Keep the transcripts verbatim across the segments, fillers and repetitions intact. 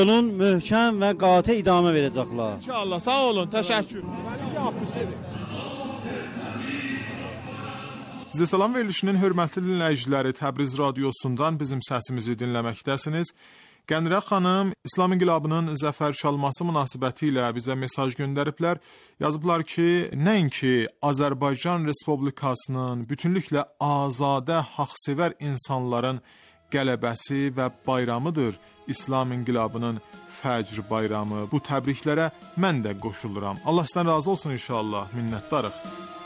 Onun möhkəm və qatı idamə verəcəklər. İnşallah. Sağ olun. Təşəkkür. Sizə salam verilişinin hörmətli dinləyiciləri, Təbriz radiosundan bizim səsimizi dinləməkdəsiniz. Qənirə xanım İslam İnqilabının zəfər çalması münasibəti ilə bizə mesaj göndəriblər. Yazıblar ki, nəinki Azərbaycan Respublikasının bütünlüklə azadə, haqsevər insanların qələbəsi və bayramıdır İslam İnqilabının Fəcr bayramı. Bu təbriklərə mən də qoşuluram. Allah sizdən razı olsun inşallah. Minnətdarıq.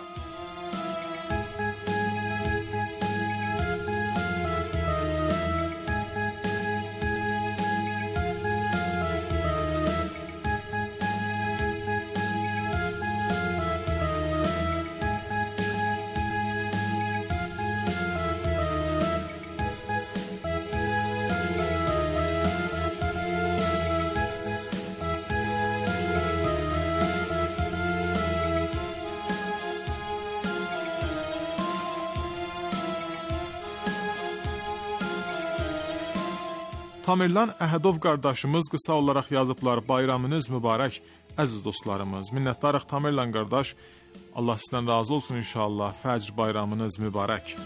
Tamerlan Əhədov qardaşımız qısa olaraq yazıblar. Bayramınız mübarək, əziz dostlarımız. Minnətdarıq Tamerlan qardaş. Allah sizdən razı olsun inşallah. Fəcr bayramınız mübarək.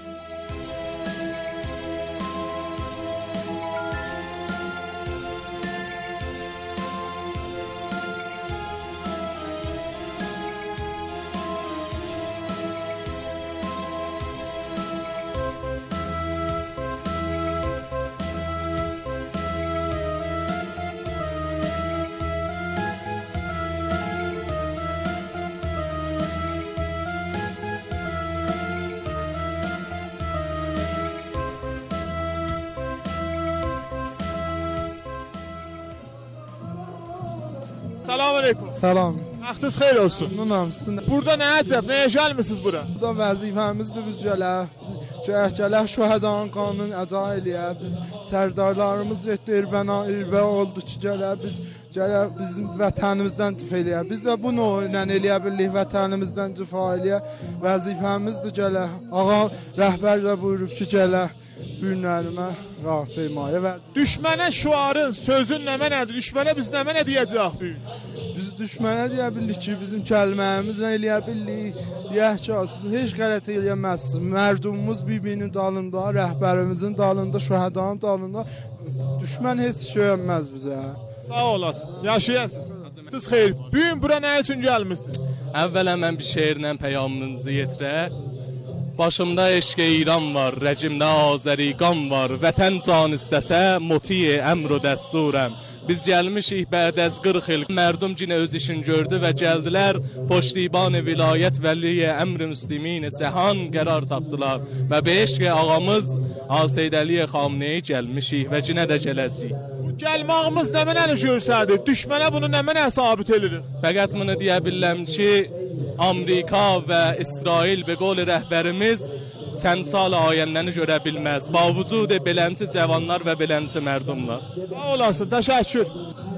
Salam aleyküm. Salam. Vaxtınız xeyir olsun. Məmnunam sizin. Burada nə əcəb, nəyə gəlmisiniz bura? Burada vəzifəmizdir biz gələ. Gələ gələ şühədanın qanunu əda eləyə. Biz sərdarlarımız getdi Erbəna, Erbə oldu ki, gələ biz gələ bizim vətənimizdən difə eləyə. Biz də bu növlə eləyə bildik vətənimizdən difə eləyə. Vəzifəmizdir gələ. Ağa rəhbər də buyurub ki, gələ bu günlərimə rahpeymaya və düşmənə şüarın, sözün nə mənədir? Düşmənə biz nə mənə deyəcək bu gün? Biz düşmənə deyə bildik ki, bizim kəlməyimizlə eləyə bildik. Deyək ki, siz heç qələt eləyəməzsiniz. Mərdumumuz bir-birinin dalında, rəhbərimizin dalında, şühədanın dalında. Düşmən heç şey olmaz bizə. Sağ olasın, yaşayasınız. Siz xeyir, bu gün bura nə üçün gəlmisiniz? Əvvələn mən bir şeirlə peyamınızı yetirə. Başımda eşq İran var, rəcimdə Azəriqan var. Vətən can istəsə, muti əmr o dəsturəm. Biz gəlmişik bəd əz qırx il. Mərdum cinə öz işin gördü və gəldilər. Poştiban vilayət vəliyə əmr müslimin cəhan qərar tapdılar. Və be eşq ağamız Aseyd Əliyə Xamneyi gəlmişik və cinə də gələcəyik. Bu gəlmağımız nə mənə görsədir? Düşmənə bunu nə mənə sabit edirik? Fəqət bunu deyə biləm ki, Amerika və İsrail və qol rəhbərimiz çənd sal ayəndəni görə bilməz. Bavvücud belənci cavanlar və belənci mərdumlar. Sağ olasın, təşəkkür.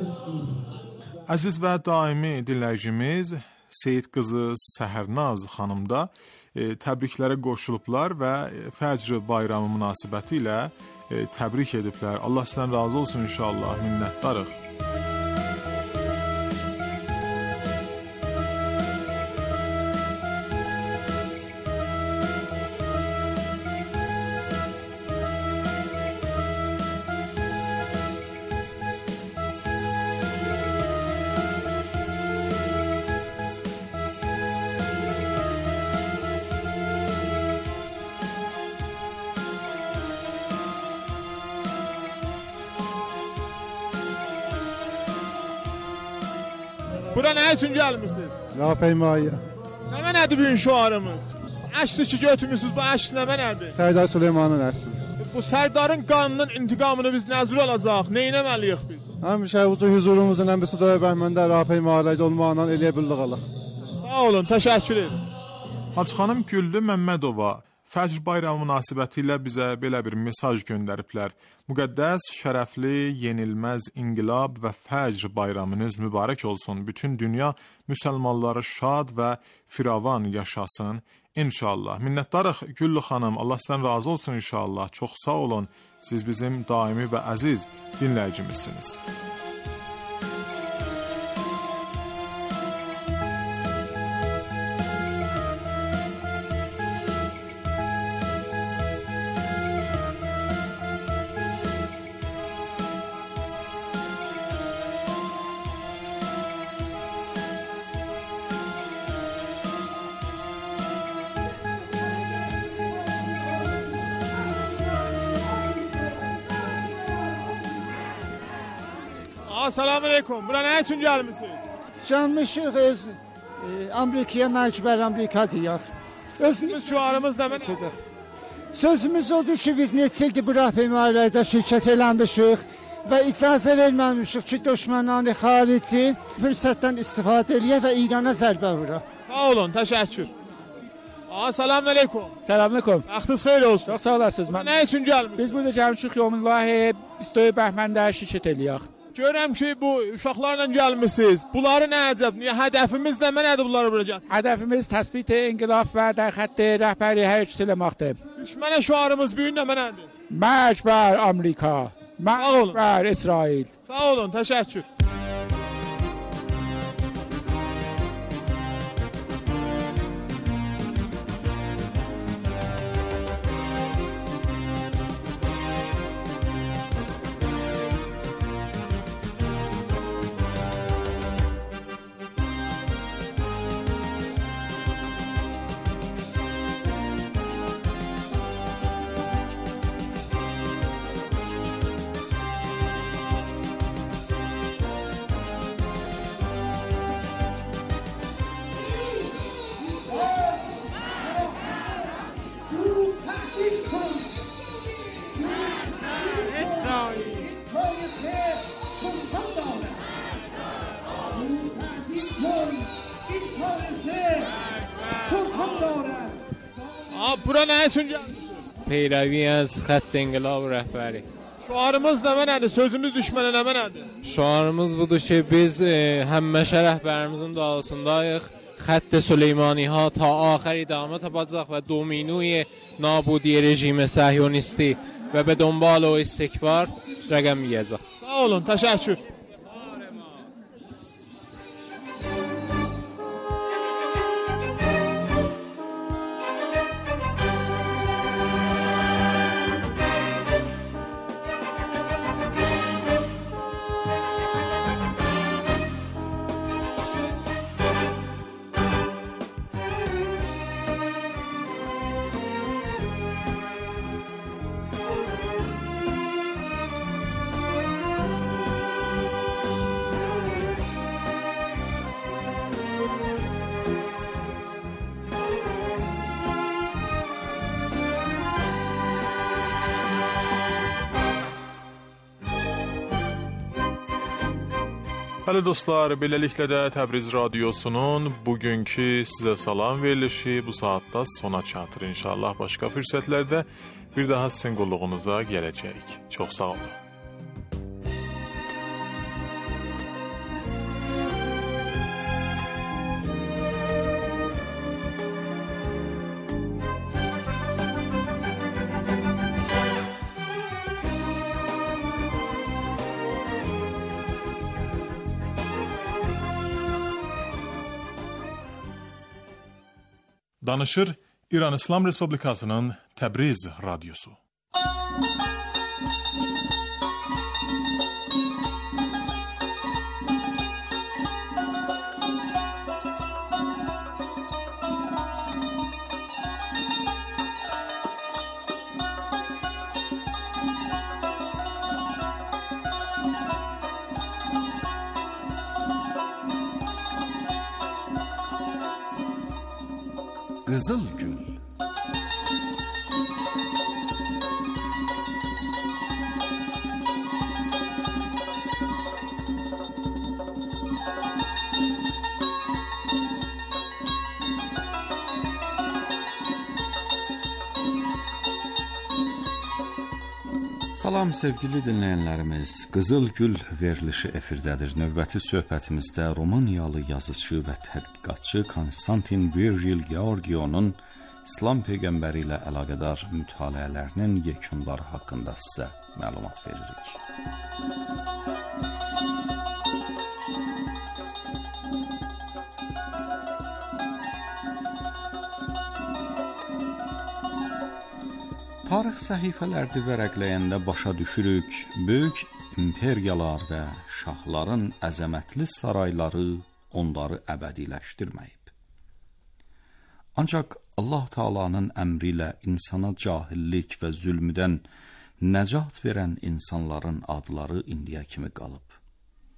Əziz və daimi dinləyicimiz Seyid qızı Səhərnaz xanım da e, təbriklərə qoşulublar və Fəcr bayramı münasibəti ilə e, təbrik ediblər. Allah sizdən razı olsun inşallah. Minnətdarıq. Bura nə üçün gəlmisiniz? Rahpeymaya. Nə mənədir bugün şüarımız? Əksi ki götürmüsünüz, bu əks nə mənədir? Sərdar Süleymanın əksi. Bu sərdarın qanının intiqamını biz nəzir alacaq, nə etməliyik biz? Həmişə bu huzurumuzun ən bir sıdaya bəhməndə rahpeymaya olmaqla eləyə bildik Allah. Sağ olun, təşəkkür ederim. Hacı xanım Güllü Məmmədova Fəcr bayramı münasibəti ilə bizə belə bir mesaj göndəriblər. Müqəddəs, şərəfli, yenilməz inqilab və Fəcr bayramınız mübarək olsun. Bütün dünya müsəlmanları şad və firavan yaşasın inşallah. Minnətdarıq Güllü xanım, Allah sizdən razı olsun inşallah. Çox sağ olun, siz bizim daimi və əziz dinləyicimizsiniz. Assalamu aleykum. Bura nə üçün gəlmisiniz? Gəlmişik öz e, Amerikaya məcbur Amerika deyək. Özümüz şüarımız nə mənədir? Sözümüz odur ki, biz neçə ildir bu rəhbərlərdə şirkət eləmişik və icazə verməmişik ki, düşmənani xarici fürsətdən istifadə eləyə və İrana zərbə vura. Sağ olun, təşəkkür. Assalamu aleykum. Selam aleyküm. Vaxtınız xeyir olsun. Çok sağ olasınız. Mən nə üçün gəlmisiniz? Biz burada gəlmişik Yomullahi بیست و دو بهمنdə şirkət eləyək. Görürəm ki, bu uşaqlarla gəlmisiniz. Bunları nə əcəb? Niyə hədəfimiz nə nədir bunları bura gəl? Hədəfimiz təsbit inqilab və در xətt rəhbəri hərəkət eləməkdir. Düşmənə şüarımız bu gün nə nədir? Məcbur Amerika. Məcbur İsrail. Sağ olun, təşəkkür. Bura nə üçün gəlmişsiniz? پیروی از خط انقلاب rəhbəri. Şuarımız nə mənədir? Sözümüz düşmənə nə mənədir? Şuarımız budur ki, biz həmməşə rəhbərimizin duasındayıq. خط سلیمانی ها تا آخر ادامه tapacaq və dominوی نابودی rejimi صهیونیستی və به دنبال و استکبار rəqəm yeyəcək. Sağ olun, təşəkkür. Hələ dostlar, beləliklə də Təbriz Radiosunun bugünkü sizə salam verilişi bu saatda sona çatır. İnşallah başqa fürsətlərdə bir daha sizin qulluğunuza gələcəyik. Çox sağ olun. Danışır İran İslam Respublikasının Təbriz Radyosu. Qızıl Gül. Salam sevgili dinləyənlərimiz. Qızıl Gül verilişi efirdədir. Növbəti söhbətimizdə Romaniyalı yazıcı və tədqiqatçı Konstantin Virgil Georgionun İslam peyğəmbəri ilə əlaqədar mütaliələrinin yekunları haqqında sizə məlumat veririk. Tarix səhifələrdə vərəqləyəndə başa düşürük, böyük imperiyalar və şahların əzəmətli sarayları onları əbədiləşdirməyib. Ancaq Allah Taala'nın əmri ilə insana cahillik və zülmdən nəcat verən insanların adları indiyə kimi qalıb.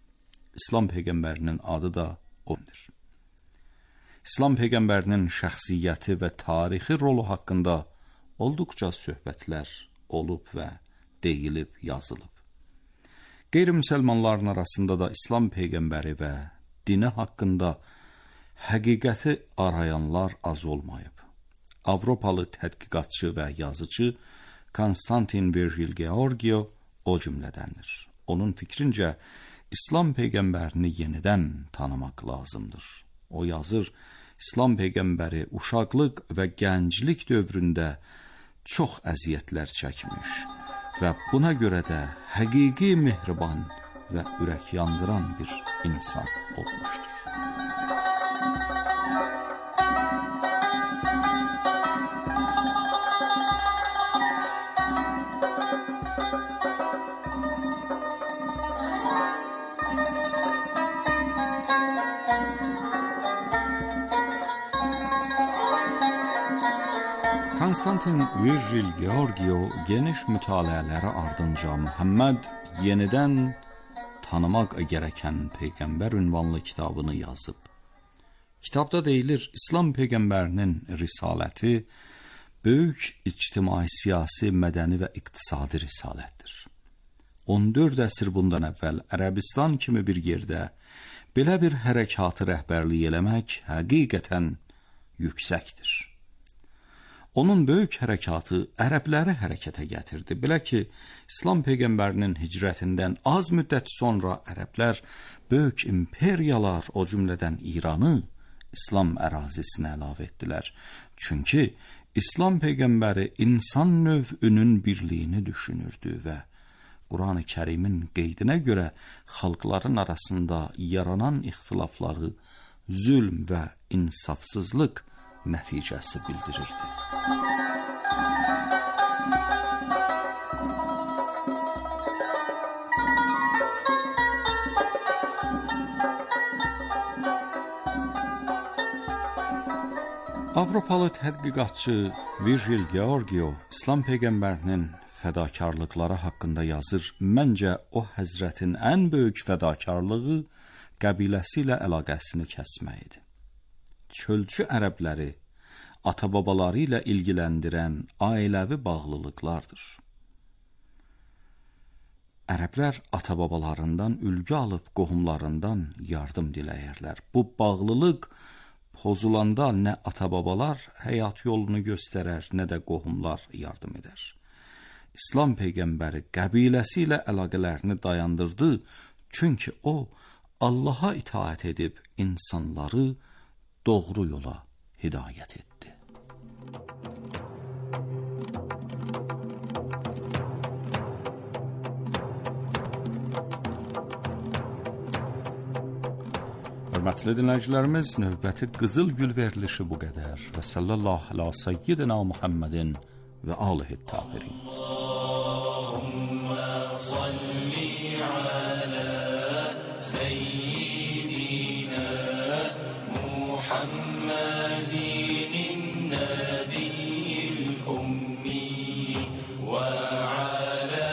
İslam peyğəmbərinin adı da ondur. İslam peyğəmbərinin şəxsiyyəti və tarixi rolu haqqında olduqca söhbətlər olub və deyilib, yazılıb. Qeyri-müsəlmanların arasında da İslam peyğəmbəri və dini haqqında həqiqəti arayanlar az olmayıb. Avropalı tədqiqatçı və yazıcı Konstantin Virgil Georgio o cümlədəndir. Onun fikrincə, İslam peyğəmbərini yenidən tanımaq lazımdır. O yazır, İslam peyğəmbəri uşaqlıq və gənclik dövründə çox əziyyətlər çəkmiş və buna görə də həqiqi mehriban və ürək yandıran bir insan olmuşdur. Konstantin Virgil Georgio geniş mütaliələri ardınca Muhammed yenidən tanımaq gərəkən peyğəmbər ünvanlı kitabını yazıb. Kitabda deyilir, İslam peyğəmbərinin risaləti böyük ictimai, siyasi, mədəni və iqtisadi risalətdir. on dörd əsr bundan əvvəl Ərəbistan kimi bir yerdə belə bir hərəkatı rəhbərlik eləmək həqiqətən yüksəkdir. Onun böyük hərəkatı ərəbləri hərəkətə gətirdi. Belə ki, İslam peyğəmbərinin hicrətindən az müddət sonra ərəblər böyük imperiyalar, o cümlədən İranı İslam ərazisinə əlavə etdilər. Çünki İslam peyğəmbəri insan növünün birliyini düşünürdü və Quran-ı Kərimin qeydinə görə xalqların arasında yaranan ixtilafları zülm və insafsızlıq nəticəsi bildirirdi. Avropalı tədqiqatçı Virgil Georgio İslam peyğəmbərinin fədakarlıqları haqqında yazır. Məncə o həzrətin ən böyük fədakarlığı qəbiləsi ilə əlaqəsini kəsməkdir. Çölçü ərəbləri ata-babaları ilə ilgiləndirən ailəvi bağlılıqlardır. Ərəblər ata-babalarından ülgü alıb qohumlarından yardım diləyirlər. Bu bağlılıq pozulanda nə ata-babalar həyat yolunu göstərər, nə də qohumlar yardım edər. İslam peyğəmbəri qəbiləsi ilə əlaqələrini dayandırdı, çünki o Allaha itaat edib insanları doğru yola hidayət etdi. Hörmətli dinləyicilərimiz, növbəti Qızıl Gül verilişi bu qədər və sallallahu ala seyyidina Muhammedin və alihi tahirin. Allahumma salli ala seyyidina Muhammedin nabiyil ummi ve ala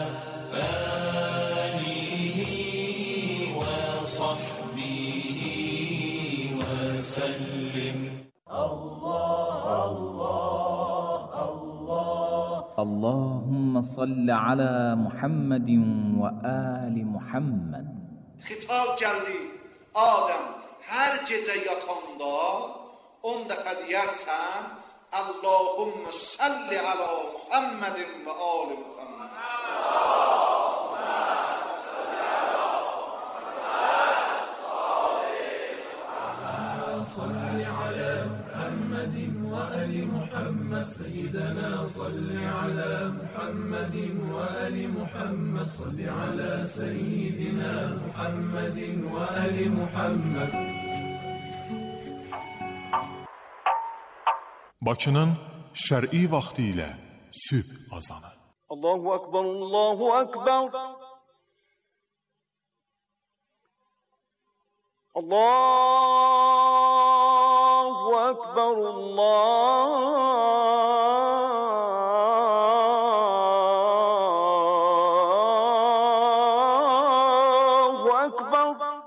alihi ve sahbihi ve sellim. Allah Allah Allah Allahümme salli ala Muhammedin ve ali Muhammed. Xitab gəldi, Adəm, hər gecə yatanda on dəfə deyərsən, Allahümme salli ala Muhammedin ve ali Muhammed. Allahümme salli ala Muhammed. Salli ala Muhammedin ve ali Muhammed. Seyyidina salli ala Muhammedin ve ali Muhammed. Salli ala Seyyidina Muhammedin ve ali Muhammed. Bakının şər'i vaxtı ilə sübh azanı. Allahu Akbar, Allahu Akbar. Allahu Akbar, Allahu Akbar.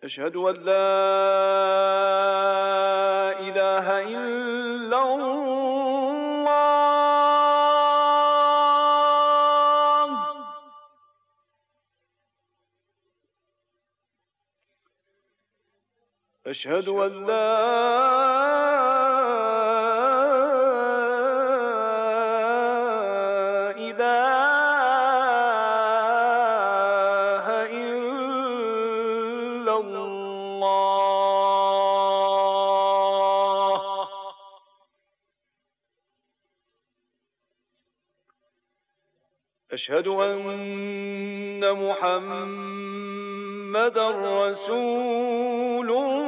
أشهد أن لا إله إلا الله. أشهد أن لا إله إلا الله. أشهد أن محمدا رسول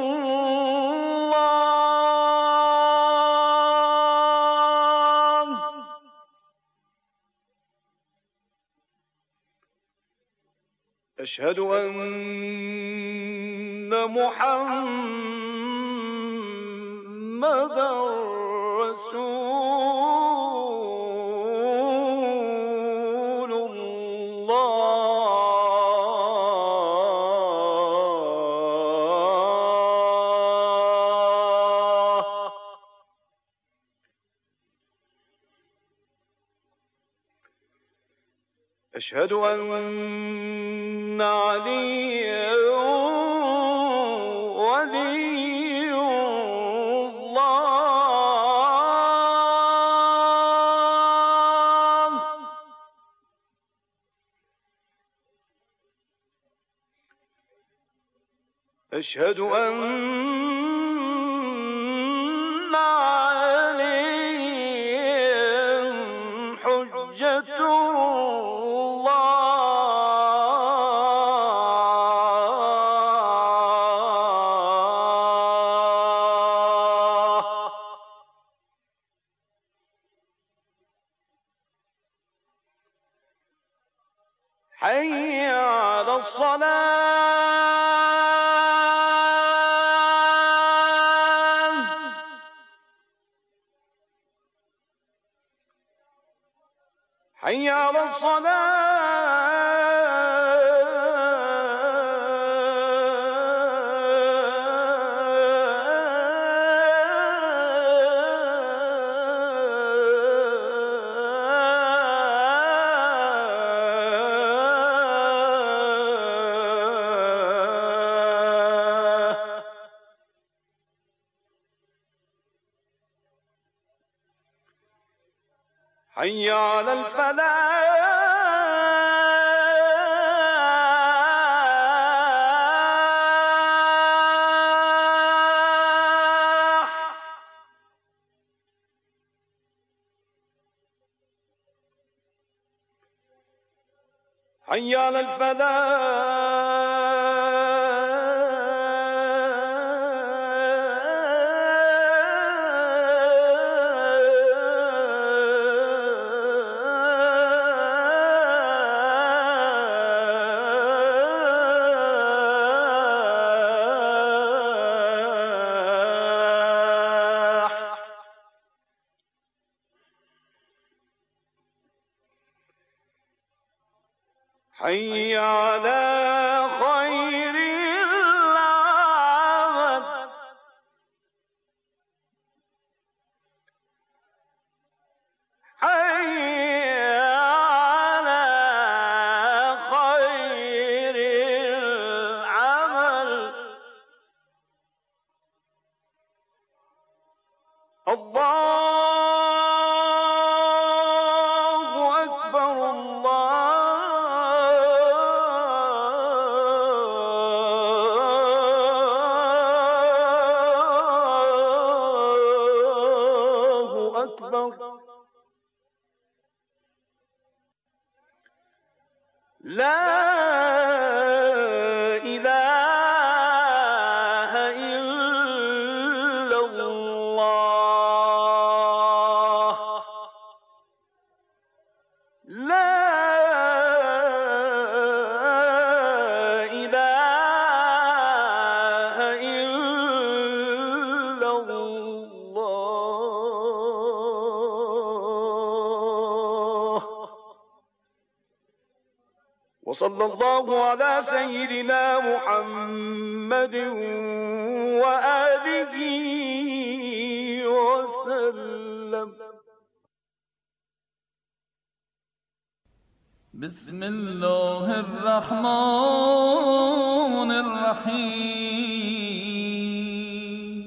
الله. أشهد أن محمدا رسول الله. أشهد أن عليا ولي الله. أشهد أن عليا حجة حي على الصلاة. حي على حي على الفلاح. حي على الفلاح. حي على خير العمل. حي على خير العمل. الله أكبر. الله أكبر. لا إله إلا الله. لا إله إلا الله. وصلى الله على سيدنا محمد وآله وسلم. بسم الله الرحمن الرحيم.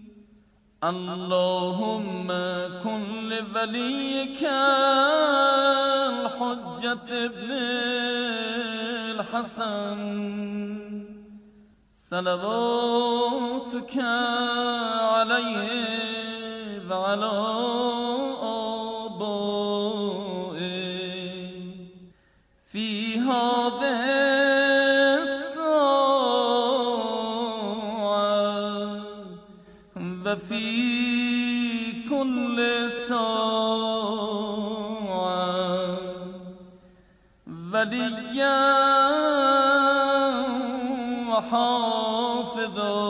اللهم كن لوليك الحجة ابن الحسن صلواتك عليه وعلى آبائه في هذه الساعة وفي كل ساعة وليا وحافظا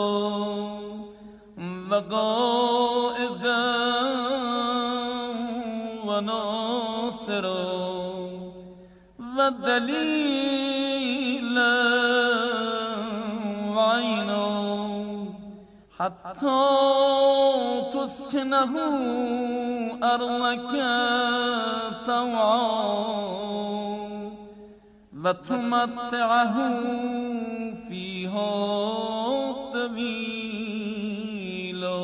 وقائدا وناصرا ودليلا وعينا حتى تسكنه أرضك طوعا وتمتعه فيها طويلا.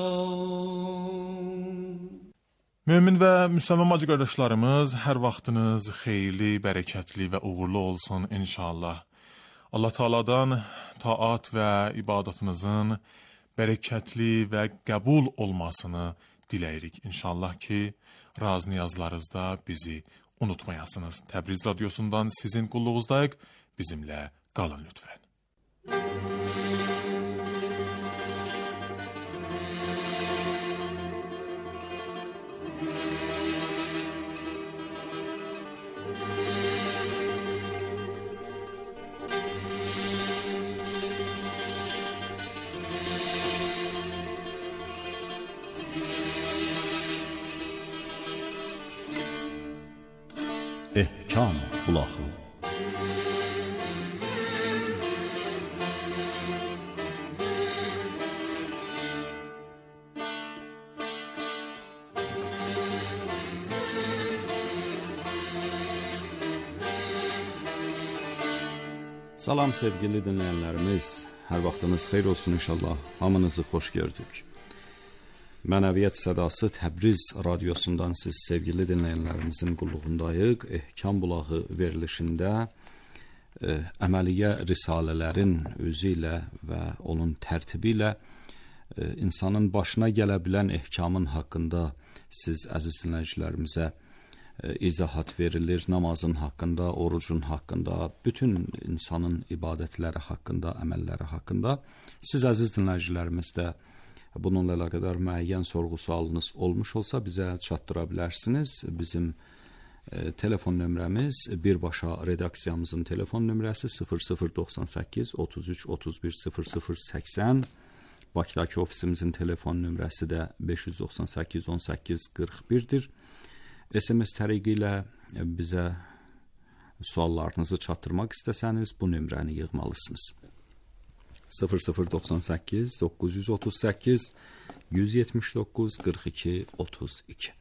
Mömin və müsəlman bacı qardaşlarımız, hər vaxtınız xeyirli, bərəkətli və uğurlu olsun inşallah. Allah Taala'dan taat və ibadətinizin bərəkətli və qəbul olmasını diləyirik inşallah ki, raz niyazlarınızda bizi unutmayasınız. Təbriz radiosundan sizin qulluğunuzdayıq. Bizimlə qalın lütfən. Ehkam bulağı. Salam sevgili dinleyenlerimiz, hər vaxtınız xeyir olsun inşallah. Hamınızı xoş gördük. Mənəviyyat Sədası Təbriz radiosundan siz sevgili dinleyenlerimizin qulluğundayıq. Ehkam bulağı verilişində e, əməliyyə risalələrin özü ilə və onun tərtibi ilə e, insanın başına gələ bilən ehkamın haqqında siz əziz dinləyicilərimizə e, izahat verilir. Namazın haqqında, orucun haqqında, bütün insanın ibadətləri haqqında, əməlləri haqqında. Siz əziz dinləyicilərimiz də bununla əlaqədar müəyyən sorğu sualınız olmuş olsa bizə çatdıra bilərsiniz. Bizim e, telefon nömrəmiz birbaşa redaksiyamızın telefon nömrəsi sıfır sıfır doxsan səkkiz otuz üç otuz bir sıfır sıfır səksən. Bakıdakı ofisimizin telefon nömrəsi də beş yüz doxsan səkkiz on səkkiz qırx birdir. S M S təriqi ilə bizə suallarınızı çatdırmaq istəsəniz bu nömrəni yığmalısınız. sıfır sıfır doxsan səkkiz doqquz yüz otuz səkkiz yüz yetmiş doqquz qırx iki otuz iki.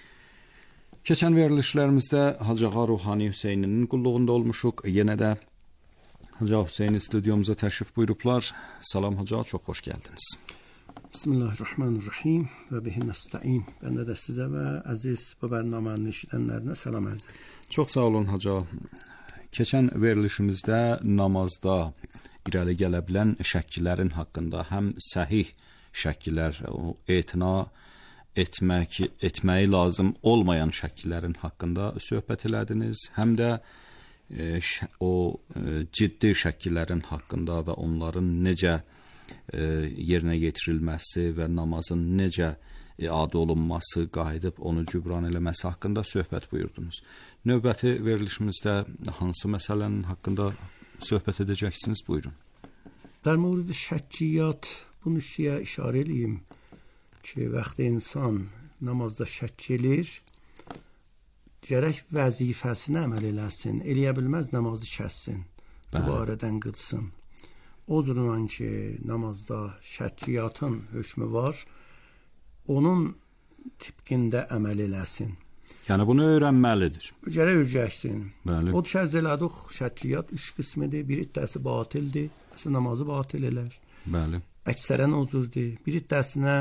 Keçən verilişlərimizdə Hacı Ağa Ruhani Hüseyninin qulluğunda olmuşuq. Yenə də Hacı Ağa Hüseyni studiyumuza təşrif buyurublar. Salam Hacı Ağa, çox xoş gəldiniz. Bismillahirrahmanirrahim və bihi nəstəin. Mən də sizə və əziz bu bərnamənin eşidənlərinə salam ərz edirəm. Çox sağ olun Hacı Ağa. Keçən verilişimizdə namazda irəli gələ bilən şəkillərin haqqında, həm səhih şəkillər, etina etmək, etməyi lazım olmayan şəkillərin haqqında söhbət elədiniz, həm də e, o e, ciddi şəkillərin haqqında və onların necə e, yerinə yetirilməsi və namazın necə iadə olunması, qayıdıb onu cübran eləməsi haqqında söhbət buyurdunuz. Növbəti verilişimizdə hansı məsələnin haqqında söhbət edəcəksiniz? Buyurun. در مورد شکیات bunu şiyə işarə edeyim ki, vaxt insan namazda şəkk edir, gərək vəzifəsini əməl eləsin, eləyə bilməz namazı kəssin. ibarədən qılsın. O cürlə ki, namazda şəcciyatın hökmü var, onun tipkində əməl eləsin. Yəni bunu öyrənməlidir. Gərək öyrəşsin. Bəli. O şərz elədik, şəcciyat üç qismidir. Bir iddəsi batildir, əslində namazı batil elər. Bəli. Əksərən o cürdür. Bir iddəsinə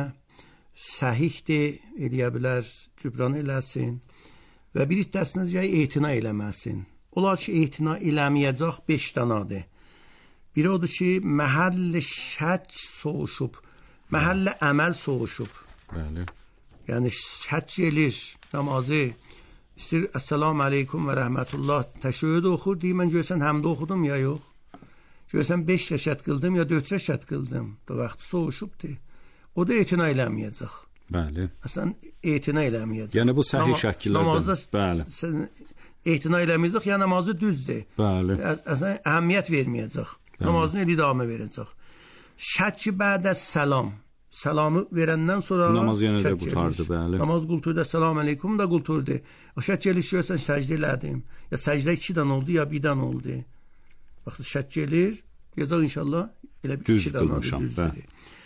səhihdir, eləyə bilər, cübran eləsin və bir iddəsinə gərək etina eləməsin. Olar ki, etina eləməyəcək beş danadır. Biri odur ki, məhəlli şəc soğuşub, məhəlli əməl soğuşub. Bəli. Yəni şəc elir, namazı, istir, əssəlamu aleykum və rəhmətullah, təşəhhüd oxur, deyir, mən görsən həmdə oxudum ya yox. Görsən beş rəkət qıldım ya dörd rəkət qıldım. Da vaxtı soğuşubdur. O da etina eləməyəcək. Bəli. Əslən, etina eləməyəcək. Yəni bu səhih şəkillərdən. Namazda bəli. etina eləməyəcək, ya namazı düzdür. Bəli. Əslən, əhəmiyyət verməyəcək. Namazını idamə verəcək. Şəkki bədə səlam. Salamı verəndən sonra namaz yenə də qurtardı, bəli. Namaz qulturdu, əssəlamu aleykum da qulturdu. O şəkk elir görsən səcdə elədim. Ya səcdə iki dən oldu, ya bir dən oldu. Vaxtı şəkk elir, yazaq inşallah elə bir iki dən oldu, düzdür.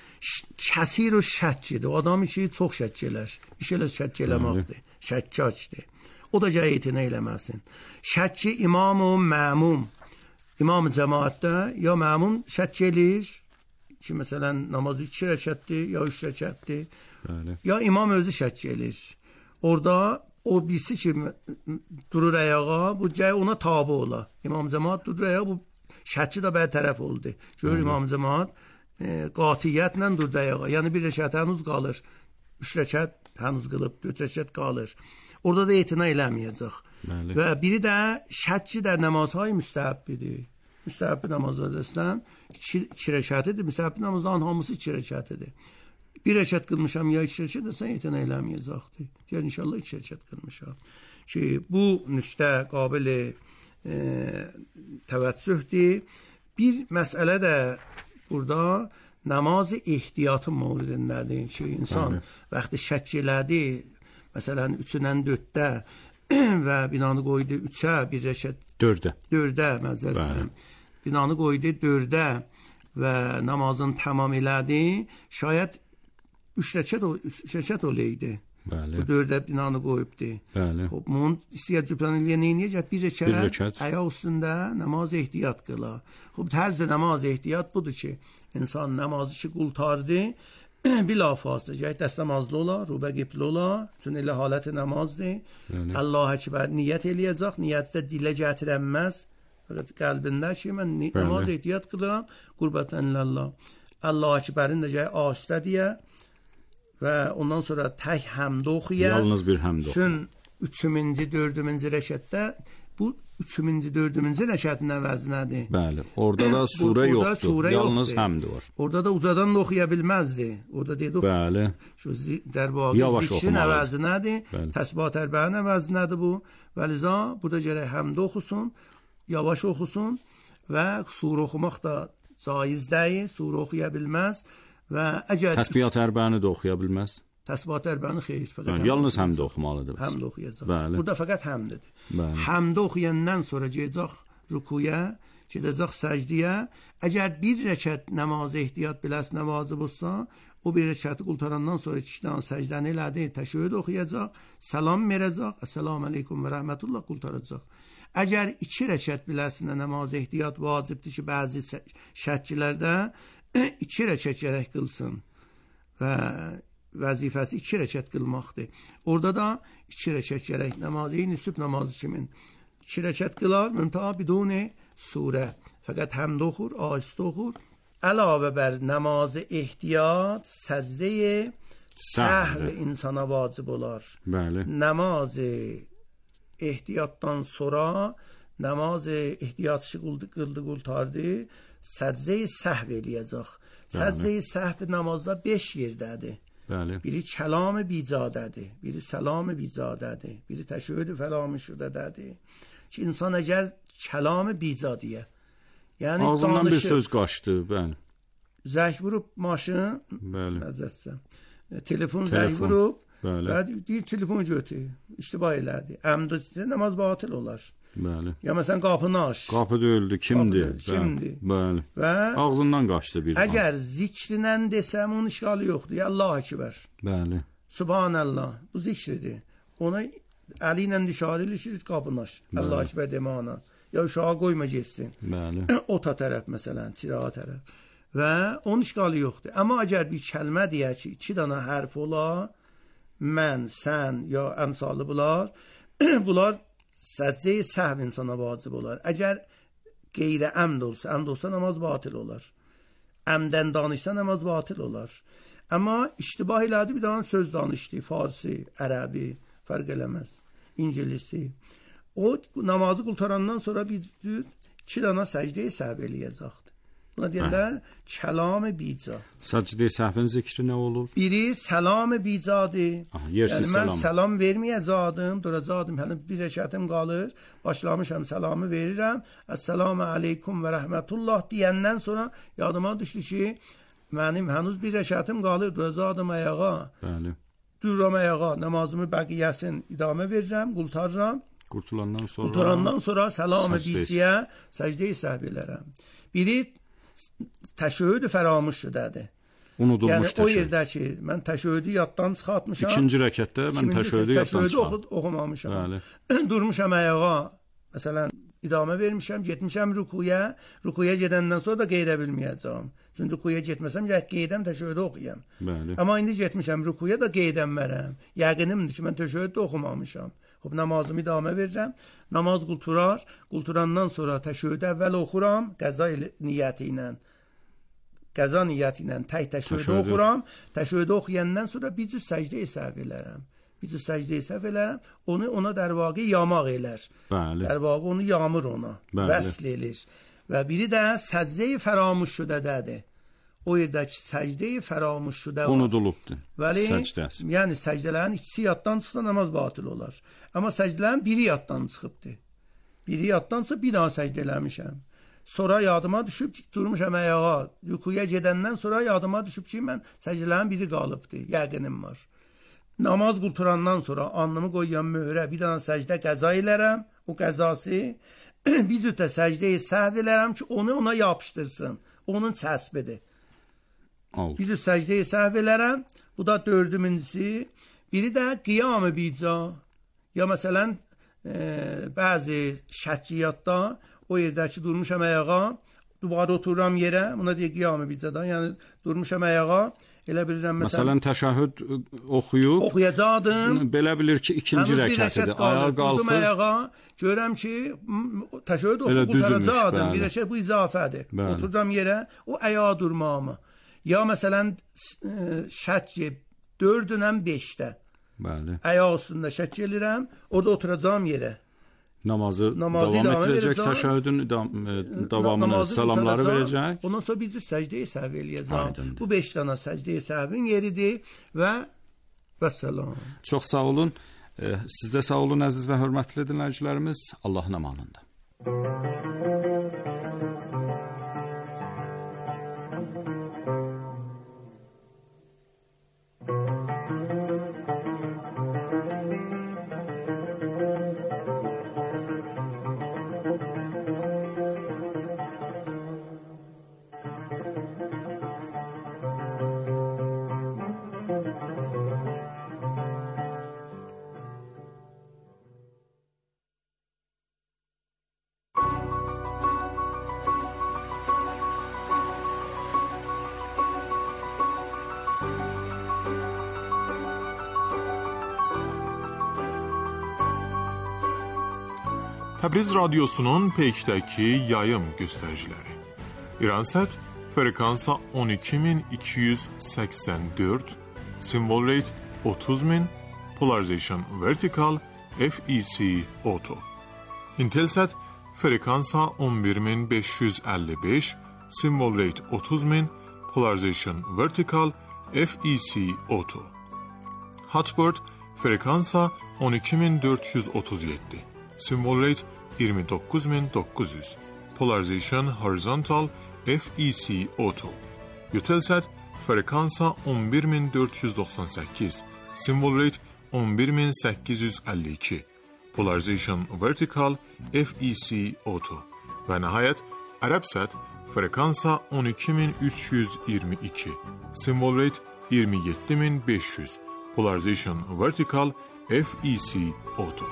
Kəsir o şəkkidir. O adam işi çox şəkk elər. İş elə şəkk eləməkdir. Şəkkakdir. O da cəhətinə eləməsin. Şəkki imam o məmum. İmam cəmaatda ya məmum şəkk elir ki, məsələn, namazı iki rəkətdir, ya üç rəkətdir. Bəli. Ya imam özü şəkk elir. Orada o birisi ki, durur ayağa, bu cəy ona tabi ola. İmam cəmaat durur ayağa, bu şəkki də bəy tərəf oldu. Görür imam cəmaat e, qatiyyətlə durdu ayağa. Yəni bir rəkət hənuz qalır. Üç rəkət hənuz qılıb, dörd rəkət qalır. Orada da etina eləməyəcək. Bəli. Və biri də şəkki də namazهای müstəhəbbidir. Müstəhəbbi namazlarda əslən iki, iki rəkətidir. Müstəhəbbi namazların hamısı iki rəkətidir. Bir rəkət qılmışam ya iki rəkət sən etina eləməyəcəkdir. Yəni inşallah iki rəkət qılmışam. Ki bu nüqtə qabil e, təvəccühdür. Bir məsələ də burada namazı ehtiyatın mövridindədir ki, insan vaxtı şəkk elədi, məsələn üçündən dörddə və binanı qoydu üçə, bir rəkət dördə, dördə məzəlsən. Binanı qoydu dördə və namazını tamam elədi, şayət üç rəkət, üç rəkət oləydi. Bəli. Bu dördə binanı qoyubdu. Bəli. Xub, bunun istəyər cübran eləyə neynəyəcək? Bir rəkət, bir rəkət ayaq üstündə namaz ehtiyat qıla. Xub, tərzə namaz ehtiyat budur ki, insan namazı ki qultardı, bilafasılə gərək dəst namazlı ola, rubə qibli ola, çünki elə haləti namazdır. Allah əkbər niyyət eləyəcək, niyyətdə dilə gətirənməz, fəqət qəlbində ki, mən namaz ehtiyat qılıram, qurbətən illallah. Allah əkbərin də gərək aşdə deyə və ondan sonra tək həmd oxuya. Yalnız bir həmd oxuya. Üçün üçümüncü, dördümüncü rəkətdə bu üçümüncü, dördümüncü rəkətin əvəzinədir. Bəli, orada da surə yoxdur, surə yalnız yoxdur. Həmd var. Orada da ucadan da oxuya bilməzdi. Orada dedik, bəli. Şu dərbaqı zikrin əvəzinədir, təsbihat ərbənin əvəzinədir bu. Və liza, burada gərək həmd oxusun, yavaş oxusun və surə oxumaq da caiz deyil, surə oxuya bilməz və əgər təsbihat ərbəni də oxuya bilməz. Təsbihat ərbəni xeyr, fəqət yəni, yalnız həmd oxumalıdır. Həmd oxuyacaq. Bəli. Burada fəqət həmdidir. Bəli. Həmd oxuyandan sonra gedəcək rükuya, gedəcək səcdiyə. Əgər bir rəkət namaz ehtiyat biləs namazı bulsa, o bir rəkəti qultarandan sonra iki dənə səcdəni elədi, təşəhhüd oxuyacaq, salam verəcək, əssəlamu aleykum və rəhmətullah qultaracaq. Əgər iki rəkət biləsinə namaz ehtiyat vacibdir ki, bəzi şəkillərdə iki rəkət gərək qılsın və vəzifəsi iki rəkət qılmaqdır. Orada da iki rəkət gərək namazı, nüsüb namazı kimin. İki rəkət qılar, müntəha biduni surə. Fəqət həmd oxur, ahistə oxur. Əlavə bər namazı ehtiyat, səcdə səhv insana vacib olar. Bəli. Namazı ehtiyatdan sonra, namazı ehtiyatçı qıldı, qultardı, səcdə səhv eləyəcək. Səcdə səhv namazda beş yerdədir. Bəli. Biri kəlam bicadədir, biri səlam bicadədir, biri təşəhhüd fəlam şudədədir. Ki insan əgər kəlam bicadiyə, yəni ağzından bir söz qaçdı, bəli. Zəng vurub maşın, bəli. Məzəssəm. Telefon zəng vurub, Bəli. Və deyir telefon götür, iştibah elədi. Əmd etsə namaz batıl olar. Bəli. Ya məsələn qapını aç. Qapı döyüldü, kimdir? Qapı, kimdir? Bəli. Və ağzından qaçdı bir. Əgər zikrinlə desəm onun işğalı yoxdur. Ya Allahu Ekber. Bəli. Subhanallah. Bu zikridir. Ona əli ilə işarə eləyir, qapını aç. Allahu Ekber demə ona. Ya uşağı qoyma getsin. Bəli. Ota tərəf məsələn, çirağa tərəf. Və onun işğalı yoxdur. Amma əgər bir kəlmə deyək ki, iki dənə hərf ola, mən, sən ya əmsalı bunlar, bunlar səcdə-i səhv insana vacib olar. Əgər qeyri əmd olsa, əmd olsa namaz batil olar. Əmdən danışsa namaz batil olar. Amma iştibah elədi, bir dənə söz danışdı, farsi, ərəbi, fərq eləməz, İngilisi. O namazı qurtarandan sonra bir cür iki dənə səcdə-i səhv eləyəcəkdir. Buna deyirlər kəlam-ı bica. Səcdə-i səhvin zikri nə olur? Biri səlam-ı bicadır. Yersiz yəni, mən salam. salam verməyəcədim, duracaqdım. Hələ bir rəkətim qalır. Başlamışam salamı verirəm. Əssalamu aleykum və rəhmətullah deyəndən sonra yadıma düşdü ki, mənim hənuz bir rəkətim qalır, duracaqdım ayağa. Bəli. Dururam ayağa, namazımı bəqiyyəsin idamə verirəm, qultarıram. Qurtulandan sonra Qurtarandan sonra salam-ı biciyə səcdə-i səhv elərəm. Biri təşəhhüd fəramuş şudədir. Unudulmuş yəni, təşəhhüd. O yerdə ki, mən təşəhhüdü yaddan çıxartmışam. İkinci rəkətdə mən təşəhhüdü yaddan çıxartmışam. Oxumamışam. Bəli. Durmuşam ayağa. Məsələn, idamə vermişəm, getmişəm rükuya. Rükuya gedəndən sonra da qeydə bilməyəcəm. Çünki rükuya getməsəm, ya qeydəm təşəhhüdü oxuyam. Bəli. Amma indi getmişəm rükuya da qeydəm verəm. Yəqinimdir ki, mən təşəhhüdü oxumamışam. Xub, namazımı idamə verirəm. Namaz qulturar. Qulturandan sonra təşəhhüdü əvvəl oxuram, qəza niyyəti ilə. Qəza niyyəti ilə tək təşəhhüdü oxuram. Təşəhhüdü oxuyandan sonra bir cür səcdə-i səhv elərəm. Bir cür səcdə-i səhv elərəm. Onu ona dərvaqi yamaq elər. Bəli. Dərvaqi onu yamır ona. Bəli. Vəsl elir. Və biri də səcdə-i fəramuş şudədədir. O yerdəki səcdə-i fəramuş şudə var. Unudulubdur. Vəli, səcdəsi. yəni səcdələrin ikisi yaddan çıxsa namaz batıl olar. Amma səcdələrin biri yaddan çıxıbdır. Biri yaddansa bir daha səcdə eləmişəm. Sonra yadıma düşüb ki, durmuşam ayağa. Rükuya gedəndən sonra yadıma düşüb ki, mən səcdələrin biri qalıbdır. Yəqinim var. Namaz qulturandan sonra alnımı qoyuyan möhrə bir dənə səcdə qəza elərəm. O qəzası bir cütə səcdə-i səhv elərəm ki, onu ona yapışdırsın. Onun çəsbidir. Oldu. Bir cür səcdə-i səhv elərəm. Bu da dördümüncüsü. Biri də qiyam-ı bica. Ya məsələn, e, bəzi şəcciyatda o yerdəki durmuşam ayağa, duvara otururam yerə, buna deyək qiyam-ı bicadan, yəni durmuşam ayağa, elə bilirəm məsələn. Məsələn, təşəhhüd oxuyub, oxuyacaqdım. Belə bilir ki, ikinci rəkətidir. Ayağa qalxır. Ayağa, görürəm ki, təşəhhüd oxuyub qurtaracaqdım. Bir rəkət bu izafədir. Bəli. Otururam yerə, o ayağa durmağımı. Ya məsələn, şəkki dördünəm beşdə. Bəli. Ayaq üstündə şəkk elirəm, orada oturacağım yerə. Namazı, Namazı davam etdirəcək, təşəhhüdün davamını, salamları verəcək. Ondan sonra bir cür səcdə-i səhv eləyəcəm. Bu beş dənə səcdə-i səhvin yeridir və vəssalam. Çox sağ olun. Siz də sağ olun, əziz və hörmətli dinləyicilərimiz. Allahın amanında. Təbriz radiosunun Peykdəki yayım göstəriciləri. İransat frekansa on iki min iki yüz səksən dörd, simvol rate otuz min, polarization vertical, F E C auto. Intelsat frekansa on bir min beş yüz əlli beş, simvol rate otuz min, polarization vertical, F E C auto. Hotbird frekansa on iki min dörd yüz otuz yeddi, simvol rate iyirmi doqquz min doqquz yüz, polarization horizontal, F E C auto. Eutelsat frekansa on bir min dörd yüz doxsan səkkiz, Symbol rate on bir min səkkiz yüz əlli iki. Polarization vertical F E C auto. Və nəhayət Arabsat frekansa on iki min üç yüz iyirmi iki. Symbol rate iyirmi yeddi min beş yüz. Polarization vertical F E C auto.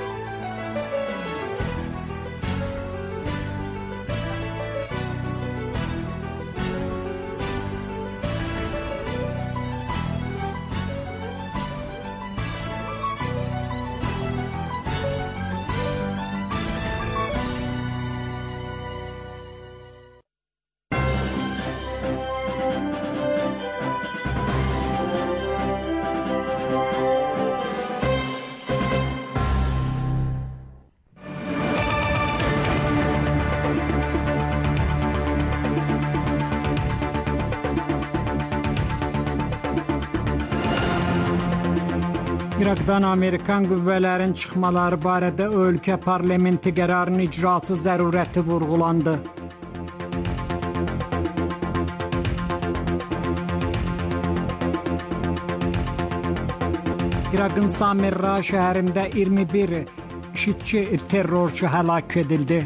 İraqdan Amerikan qüvvələrin çıxmaları barədə ölkə parlamenti qərarının icrası zərurəti vurğulandı. İraqın Samirra şəhərində iyirmi bir işitçi terrorçu həlak edildi.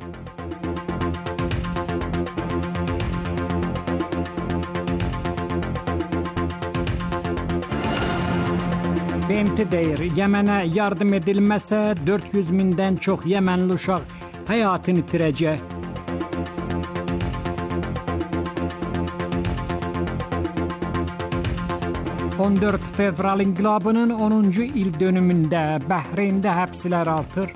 B M T deyir, Yəmənə yardım edilməsə dörd yüz mindən çox Yəmənli uşaq həyatını itirəcək. on dörd fevral inqilabının onuncu il dönümündə Bəhreyndə həbslər artır.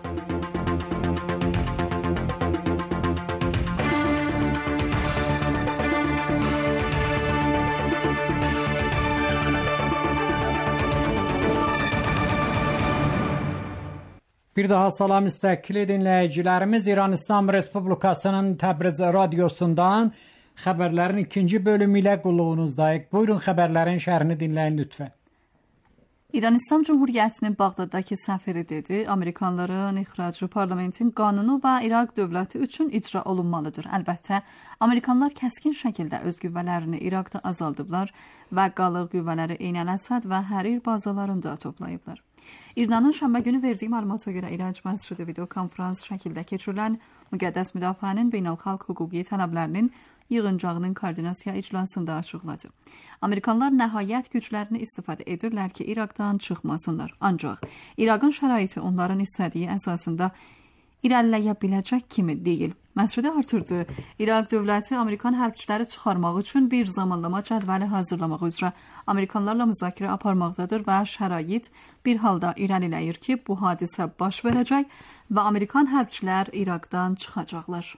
Bir daha salam müstəqil dinləyicilərimiz, İran İslam Respublikasının Təbriz radiosundan xəbərlərin ikinci bölümü ilə qulluğunuzdayıq. Buyurun xəbərlərin şərhini dinləyin lütfən. İran İslam Cumhuriyyətinin Bağdaddakı səfiri dedi, Amerikanların ixracı parlamentin qanunu və İraq dövləti üçün icra olunmalıdır. Əlbəttə, Amerikanlar kəskin şəkildə öz qüvvələrini İraqda azaldıblar və qalıq qüvvələri Eyn Əsəd və Hərir bazalarında toplayıblar. İranın şənbə günü verdiyi məlumata görə İrəc məscidi videokonferans şəkildə keçirilən müqəddəs müdafiənin beynəlxalq hüquqi tələblərinin yığıncağının koordinasiya iclasında açıqladı. Amerikanlar nəhayət güclərini istifadə edirlər ki, İraqdan çıxmasınlar. Ancaq İraqın şəraiti onların istədiyi əsasında irəliləyə biləcək kimi deyil. Məscidi artırdı. İraq dövləti Amerikan hərbçiləri çıxarmaq üçün bir zamanlama cədvəli hazırlamaq üzrə Amerikanlarla müzakirə aparmaqdadır və şərait bir halda irəliləyir ki, bu hadisə baş verəcək və Amerikan hərbçilər İraqdan çıxacaqlar.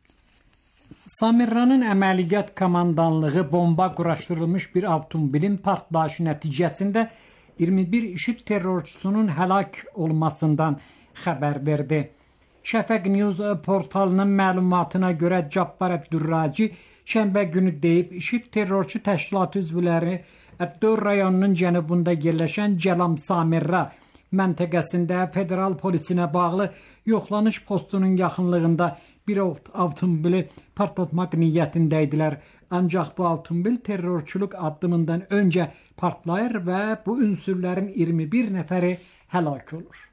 Samirranın əməliyyat komandanlığı bomba quraşdırılmış bir avtomobilin partlayışı nəticəsində iyirmi bir IŞİD terrorçusunun həlak olmasından xəbər verdi. Şəfəq News portalının məlumatına görə Cabbar Əbdürraci şənbə günü deyib, IŞİD terrorçu təşkilatı üzvləri Əddor rayonunun cənubunda yerləşən Cəlam Samirra məntəqəsində federal polisinə bağlı yoxlanış postunun yaxınlığında bir avtomobili partlatmaq niyyətində idilər. Ancaq bu avtomobil terrorçuluq addımından öncə partlayır və bu ünsürlərin iyirmi bir nəfəri həlak olur.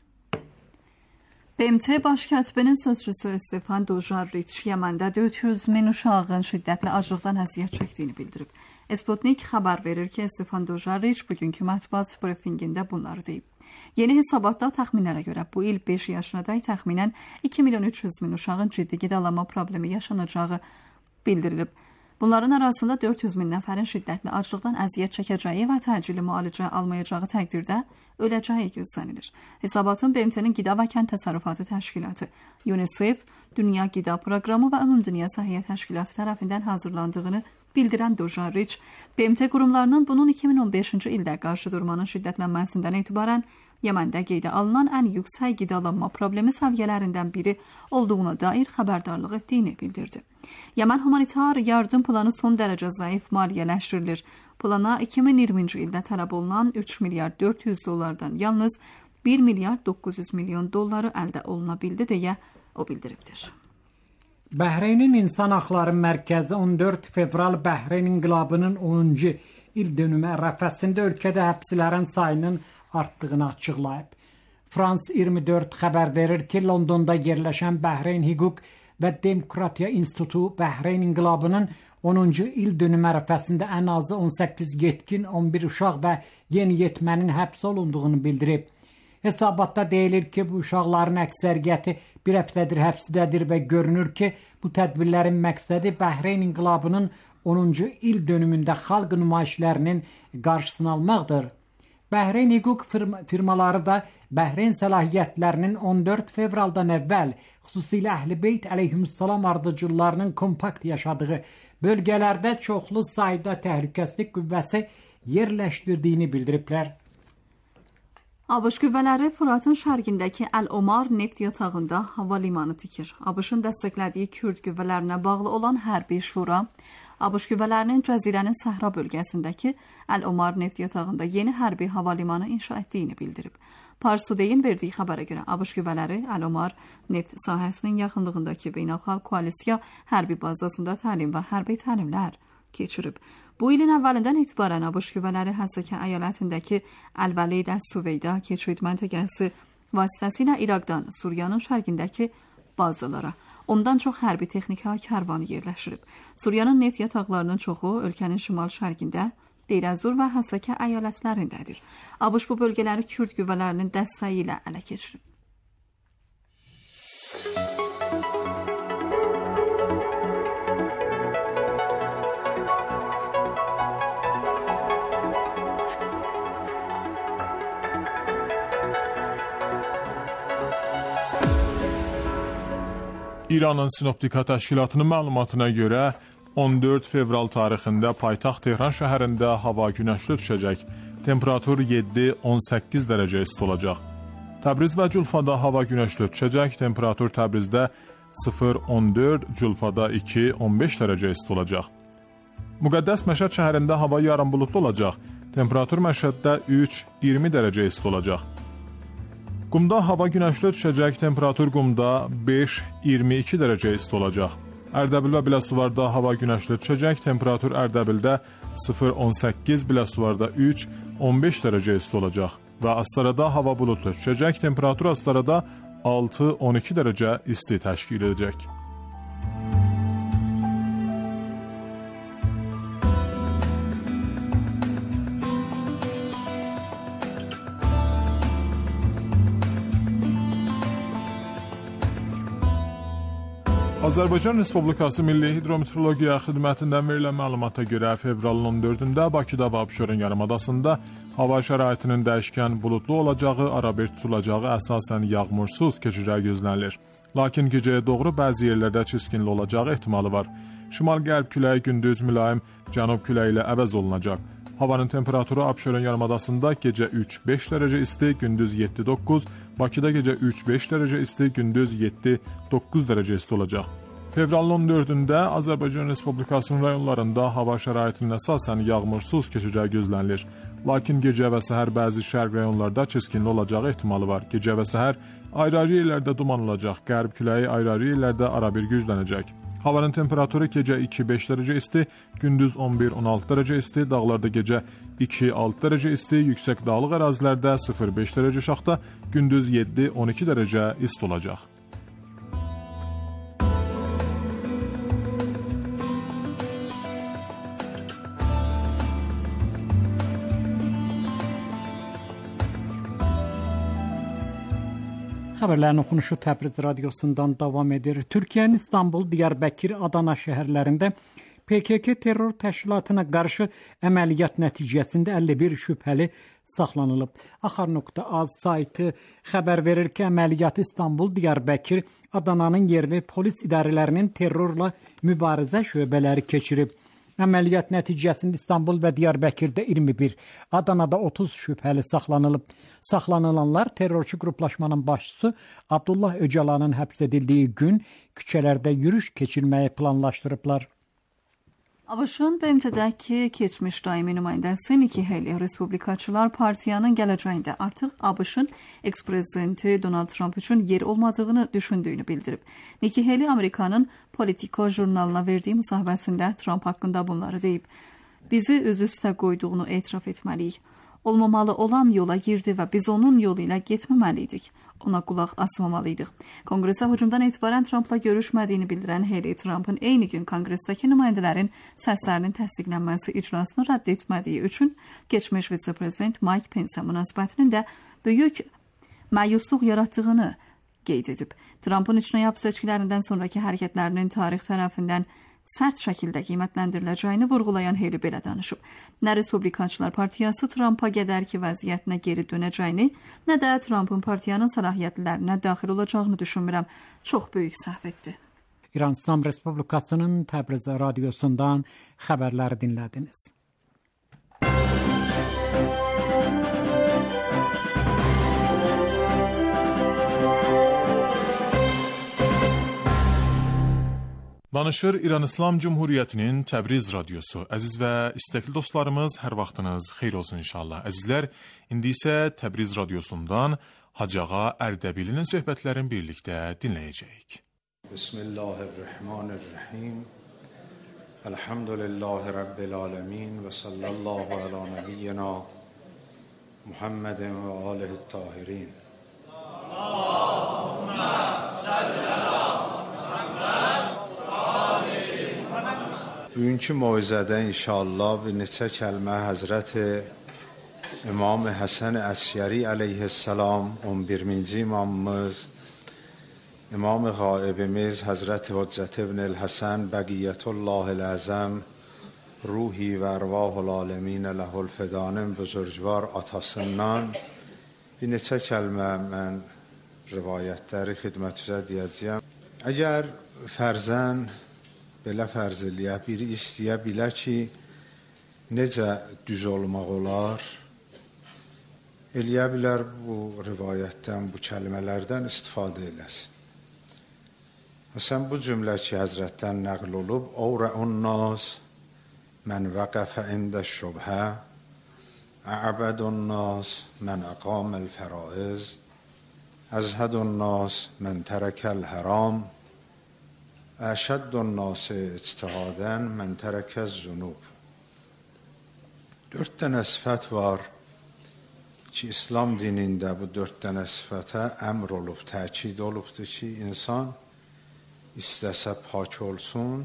B M T baş kətibinin sözçüsü Stefan Dujarric Yəməndə dörd yüz min uşağın şiddətli aclıqdan əziyyət çəkdiyini bildirib. Sputnik xəbər verir ki, Stefan Dujarric bugünkü mətbuat brifingində bunları deyib. Yeni hesabatda təxminlərə görə bu il beş yaşınadək təxminən iki milyon üç yüz min uşağın ciddi qidalanma problemi yaşanacağı bildirilib. Bunların arasında dörd yüz min nəfərin şiddətli aclıqdan əziyyət çəkəcəyi və təcili müalicə almayacağı təqdirdə öləcəyi gözlənilir. Hesabatın B M T-nin Qida və Kənd Təsərrüfatı Təşkilatı, UNICEF, Dünya Qida Proqramı və Ümumdünya Səhiyyə Təşkilatı tərəfindən hazırlandığını bildirən Dujarric, B M T qurumlarının bunun iki min on beşinci ildə qarşı durmanın şiddətlənməsindən etibarən Yəməndə qeydə alınan ən yüksək qidalanma problemi səviyyələrindən biri olduğuna dair xəbərdarlıq etdiyini bildirdi. Yəmən humanitar yardım planı son dərəcə zəif maliyyələşdirilir. Plana iki min iyirminci ildə tələb olunan üç milyard dörd yüz dollardan yalnız bir milyard doqquz yüz milyon dolları əldə oluna bildi deyə o bildiribdir. Bəhreynin İnsan Haqları Mərkəzi on dörd fevral Bəhreyn inqilabının onuncu ildönümü ərəfəsində ölkədə həbslərin sayının artdığını açıqlayıb. Frans iyirmi dörd xəbər verir ki, Londonda yerləşən Bəhreyn Hüquq və Demokratiya İnstitutu Bəhreyn inqilabının onuncu ildönümü ərəfəsində ən azı on səkkiz yetkin, on bir uşaq və yeniyetmənin həbs olunduğunu bildirib. Hesabatda deyilir ki, bu uşaqların əksəriyyəti bir həftədir həbsdədir və görünür ki, bu tədbirlərin məqsədi Bəhreyn inqilabının onuncu il dönümündə xalq nümayişlərinin qarşısını almaqdır. Bəhreyn hüquq firmaları da Bəhreyn səlahiyyətlərinin on dörd fevraldan əvvəl xüsusilə Əhl-i Beyt əleyhissalam ardıcıllarının kompakt yaşadığı bölgələrdə çoxlu sayda təhlükəsizlik qüvvəsi yerləşdirdiyini bildiriblər. ABŞ qüvvələri Fıratın şərqindəki Əl-Omar neft yatağında hava limanı tikir. ABŞ-ın dəstəklədiyi Kürd qüvvələrinə bağlı olan hərbi şura, ABŞ qüvvələrinin Cəzirənin Səhra bölgəsindəki Əl-Omar neft yatağında yeni hərbi hava limanı inşa etdiyini bildirib. Pars Today-in verdiyi xəbərə görə ABŞ qüvvələri Əl-Omar neft sahəsinin yaxınlığındakı beynəlxalq koalisiya hərbi bazasında təlim və hərbi təlimlər keçirib. Bu ilin əvvəlindən etibarən ABŞ qüvvələri Həsəkə əyalətindəki Əl-Vəlid Əs-Süveyda keçid məntəqəsi vasitəsilə İraqdan Suriyanın şərqindəki bazalara ondan çox hərbi texnika kərvanı yerləşdirib. Suriyanın neft yataqlarının çoxu ölkənin şimal-şərqində, Deyr-Əzur və Həsəkə əyalətlərindədir. ABŞ bu bölgələri Kürd qüvvələrinin dəstəyi ilə ələ keçirib. İranın Sinoptika Təşkilatının məlumatına görə on dörd fevral tarixində paytaxt Tehran şəhərində hava günəşli düşəcək. Temperatur yeddi on səkkiz dərəcə isti olacaq. Təbriz və Culfada hava günəşli düşəcək. Temperatur Təbrizdə sıfır on dörd, Culfada iki on beş dərəcə isti olacaq. Müqəddəs Məşəd şəhərində hava yarım buludlu olacaq. Temperatur Məşəddə üç iyirmi dərəcə isti olacaq. Qumda hava günəşli düşəcək, temperatur Qumda beş iyirmi iki dərəcə isti olacaq. Ərdəbil və Biləsuvarda hava günəşli düşəcək, temperatur Ərdəbildə sıfır on səkkiz, Biləsuvarda üç on beş dərəcə isti olacaq. Və Astarada hava buludlu düşəcək, temperatur Astarada altı on iki dərəcə isti təşkil edəcək. Azərbaycan Respublikası Milli Hidrometeorologiya Xidmətindən verilən məlumata görə fevralın on dördündə Bakıda və Abşeron yarımadasında hava şəraitinin dəyişkən buludlu olacağı, arabir tutulacağı, əsasən yağmursuz keçəcəyi gözlənilir. Lakin gecəyə doğru bəzi yerlərdə çiskinli olacağı ehtimalı var. Şimal-qərb küləyi gündüz mülayim cənub küləyi ilə əvəz olunacaq. Havanın temperaturu Abşeron yarımadasında gecə üç beş dərəcə isti, gündüz yeddi doqquz, Bakıda gecə üç beş dərəcə isti, gündüz yeddi doqquz dərəcə isti olacaq. Fevralın on dördündə Azərbaycan Respublikasının rayonlarında hava şəraitinin əsasən yağmursuz keçəcəyi gözlənilir. Lakin gecə və səhər bəzi şərq rayonlarda çiskinli olacağı ehtimalı var. Gecə və səhər ayrı-ayrı yerlərdə duman olacaq, qərb küləyi ayrı-ayrı yerlərdə arabir güclənəcək. Havanın temperaturu gecə iki beş dərəcə isti, gündüz on bir on altı dərəcə isti, dağlarda gecə iki altı dərəcə isti, yüksək dağlıq ərazilərdə sıfır beş dərəcə şaxta, gündüz yeddi on iki dərəcə isti olacaq. Xəbərlərin oxunuşu Təbriz radiosundan davam edir. Türkiyənin İstanbul, Diyarbəkir, Adana şəhərlərində P K K terror təşkilatına qarşı əməliyyat nəticəsində əlli bir şübhəli saxlanılıb. Axar nöqtə az saytı xəbər verir ki, əməliyyat İstanbul, Diyarbəkir, Adananın yerli polis idarələrinin terrorla mübarizə şöbələri keçirib. Əməliyyat nəticəsində İstanbul və Diyarbəkirdə iyirmi bir, Adanada otuz şübhəli saxlanılıb. Saxlanılanlar terrorçu qruplaşmanın başçısı Abdullah Öcalanın həbs edildiyi gün küçələrdə yürüyüş keçirməyi planlaşdırıblar. ABŞ-ın B M T-dəki keçmiş daimi nümayəndəsi Nikki Haley, Respublikaçılar Partiyanın gələcəyində artıq ABŞ-ın eks-prezidenti Donald Trump üçün yer olmadığını düşündüyünü bildirib. Nikki Haley Amerikanın Politico jurnalına verdiyi müsahibəsində Trump haqqında bunları deyib. bizi öz üstə qoyduğunu etiraf etməliyik. Olmamalı olan yola girdi və biz onun yolu ilə getməməliydik. Ona qulaq asmamalıydıq. Konqresə hücumdan etibarən Trumpla görüşmədiyini bildirən Hillary Trumpın eyni gün konqresdəki nümayəndələrin səslərinin təsdiqlənməsi iclasını rədd etmədiyi üçün keçmiş vitse-prezident Mike Pence münasibətinin də böyük məyusluq yaratdığını qeyd edib. Trumpın içnəyab seçkilərindən sonraki hərəkətlərinin tarix tərəfindən sərt şəkildə qiymətləndiriləcəyini vurğulayan Hillary belə danışıb. Nə Respublikançılar partiyası Trumpa qədərki vəziyyətinə geri dönəcəyini, nə də Trumpın partiyanın səlahiyyətlərinə daxil olacağını düşünmürəm. Çox böyük səhv etdi. İran İslam Respublikasının Təbriz radiosundan xəbərləri dinlədiniz. Danışır İran İslam Cumhuriyyətinin Təbriz radiosu. Əziz və istəkli dostlarımız, hər vaxtınız xeyir olsun inşallah. Əzizlər, indi isə Təbriz radiosundan Hacıağa Ərdəbilinin söhbətlərini birlikdə dinləyəcəyik. Bismillahirrahmanirrahim. Elhamdülillahi Rabbil alemin və sallallahu ala nebiyyina Muhammedin və alihi tahirin. Allahümme salli ala Bugünkü moizədə inşallah bir neçə kəlmə Həzrəti İmam Həsən Əsgəri əleyhissalam, on birinci imamımız, İmam Qaibimiz Həzrəti Hüccət ibn el-Həsən Bəqiyyətullahil Əzəm, ruhi və ərvahul aləmin ləhul fidanın buzurgvar atasından bir neçə kəlmə mən rivayətləri xidmətinizə deyəcəyəm. Əgər fərzən belə fərz eləyə, biri istəyə bilə ki, necə düz olmaq olar, eləyə bilər bu rivayətdən, bu kəlmələrdən istifadə eləsin. Məsələn, bu cümlə ki, Həzrətdən nəql olub, Əvrəun nas mən vəqəfə ində şubhə, Ə'bədun nas mən əqaməl fəraiz, Əzhədun nas mən tərəkəl həram, أشد الناس اجتهادا من ترك الذنوب. Dörd dənə sifət var ki, İslam dinində bu dörd dənə sifətə əmr olub, təkid olubdur ki, insan istəsə pak olsun,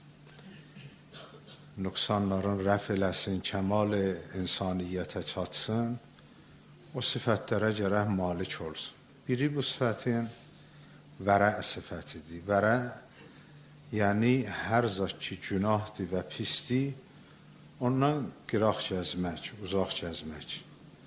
nöqsanların rəf eləsin, kəmal insaniyyətə çatsın, o sifətlərə gərək malik olsun. Biri bu sifətin vərə sifətidir. Vərə yəni hər zat ki, günahdır və pisdir, ondan qıraq gəzmək, uzaq gəzmək.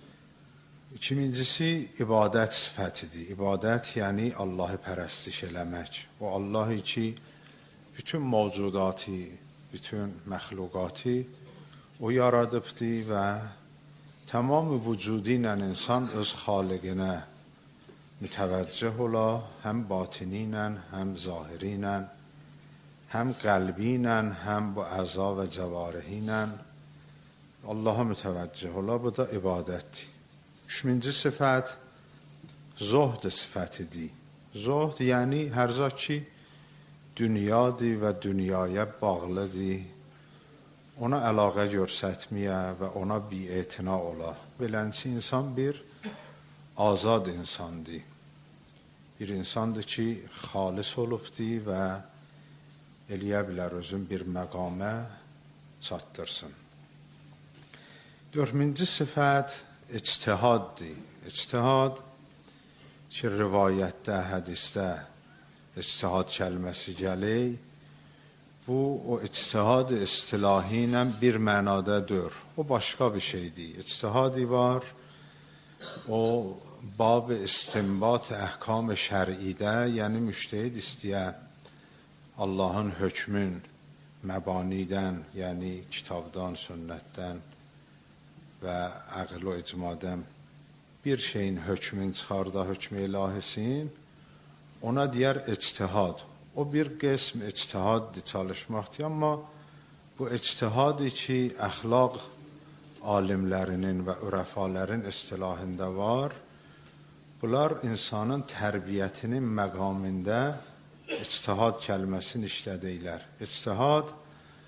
İkincisi, ibadət sifətidir. İbadət yəni Allahı pərəstiş eləmək. O Allahı ki, bütün mövcudatı, bütün məxluqatı o yaradıbdır və tamamı vücudu ilə insan öz xaliqinə mütəvəccüh ola, həm batini ilə, həm zahiri ilə, həm qəlbi ilə, həm bu əza və cəvarihi ilə Allaha mütəvəccüh ola, bu da ibadətdir. Üçüncü sifət zuhd sifətidir. Zuhd yəni hər zat ki, dünyadır və dünyaya bağlıdır, ona əlaqə göstərməyə və ona bi'etina ola. Beləncə insan bir azad insandır. Bir insandır ki, xalis olubdur və eləyə bilər özün bir məqamə çatdırsın. Dördüncü sifət ictihaddır. İctihad ki, rivayətdə, hədisdə ictihad kəlməsi gəlir, bu, o ictihad istilahi ilə bir mənada deyil. O başqa bir şeydir. İctihadi var, o bab istinbat əhkam şər'idə, yəni müştəhid istəyə Allahın hökmün məbanidən, yəni kitabdan, sünnətdən və əql o icmadən bir şeyin hökmün çıxarda, hökm ilahisin, ona deyər ictihad. O bir qism ictihaddır, çalışmaqdır, amma bu ictihadı ki, əxlaq alimlərinin və ürəfalərin istilahında var, bunlar insanın tərbiyyətinin məqamında ictihad kəlməsini işlədiklər. İctihad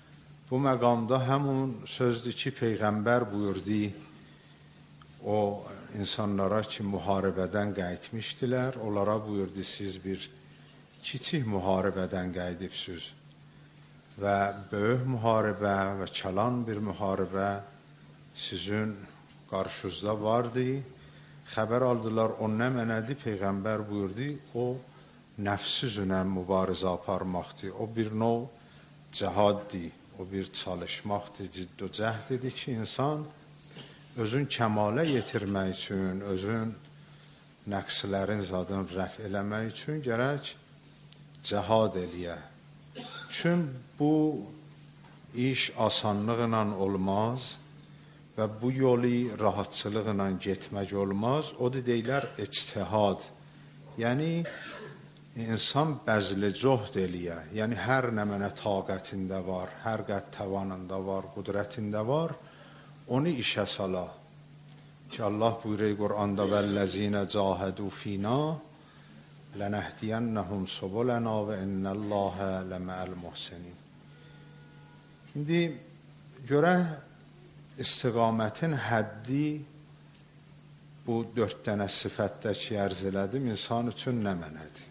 bu məqamda həmin sözdür ki, Peyğəmbər buyurdu, o insanlara ki, müharibədən qayıtmışdılar, onlara buyurdu, siz bir kiçik müharibədən qayıdıbsınız və böyük müharibə və çalan bir müharibə sizin qarşınızda vardı. Xəbər aldılar, o nə mənədir? Peyğəmbər buyurdu, o nəfs üzrə mübarizə aparmaqdır. O bir növ cihaddır, o bir çalışmaqdır, cidd və cəhdidir ki, insan özün kəmalə yetirmək üçün, özün nəqslərin zadını rəf eləmək üçün gərək cihad eləyə. Çün bu iş asanlıqla olmaz və bu yolu rahatçılıqla getmək olmaz. O da deyilər ictihad. Yəni, insan bəzli cohd eləyə. Yəni, hər nə mənə taqətində var, hər qəd təvanında var, qudrətində var, onu işə sala. Ki, Allah buyuruyor Qur'anda vəl-ləzinə cahədu fina lənəhdiyənnəhum subulənə və innəlləhə ləməəl muhsinin. İndi görək, istiqamətin həddi bu dörd dənə sifətdə ki, ərz elədim, insan üçün nə mənədir?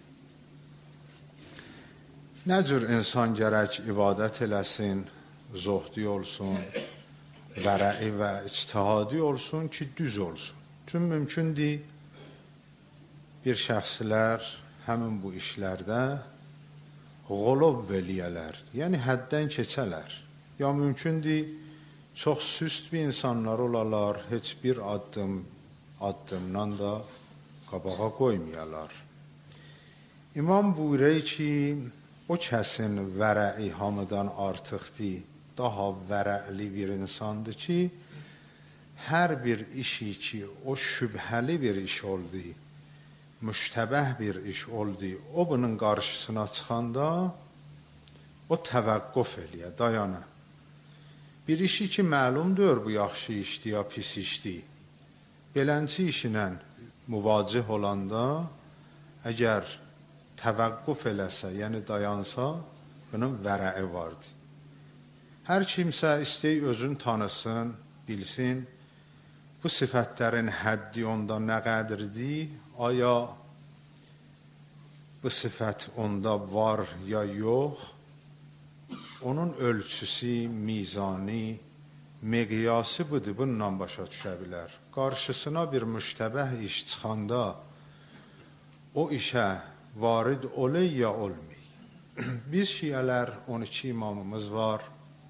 Nə cür insan gərək ibadət eləsin, zohdi olsun, vərəi və ictihadi olsun ki, düz olsun. Çünki mümkündür bir şəxslər həmin bu işlərdə qolov veliyələr, yəni həddən keçələr. Ya mümkündür çox süst bir insanlar olalar, heç bir addım, addımdan da qabağa qoymayalar. İmam buyuruyor ki, o kəsin vərəi hamıdan artıqdır, daha vərəli bir insandır ki, hər bir işi ki, o şübhəli bir iş oldu, müştəbəh bir iş oldu, o bunun qarşısına çıxanda o təvəqqüf eləyə, dayana. Bir işi ki, məlumdur bu yaxşı işdir ya pis işdir, belənçi işinə müvacih olanda, əgər təvəqqüf eləsə, yəni dayansa, bunun vərəi vardır. Hər kimsə istəyi özün tanısın, bilsin, bu sifətlərin həddi onda nə qədrdir, aya bu sifət onda var ya yox, onun ölçüsü, mizani, miqyası budur, bununla başa düşə bilər. Qarşısına bir müştəbəh iş çıxanda, o işə varid olay ya olmay. Biz şiyələr on iki imamımız var,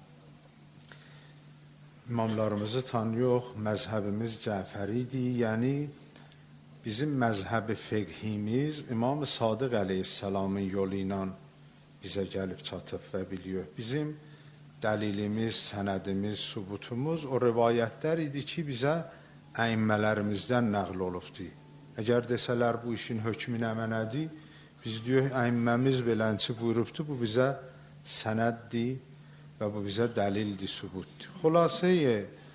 imamlarımızı tanıyıq, məzhəbimiz Cəfəridir, yəni bizim məzhəbi fiqhimiz İmam-ı Sadiq əleyhissalamın yolu ilə bizə gəlib çatıb və biliyor. Bizim dəlilimiz, sənədimiz, subutumuz o rivayətlər idi ki, bizə əimmələrimizdən nəql olubdur. Əgər desələr bu işin hökmü nə mənədir, biz diyor, əimməmiz belənçi buyurubdur, bu bizə sənəddir və bu bizə dəlildir, subutdur. Xülasəyə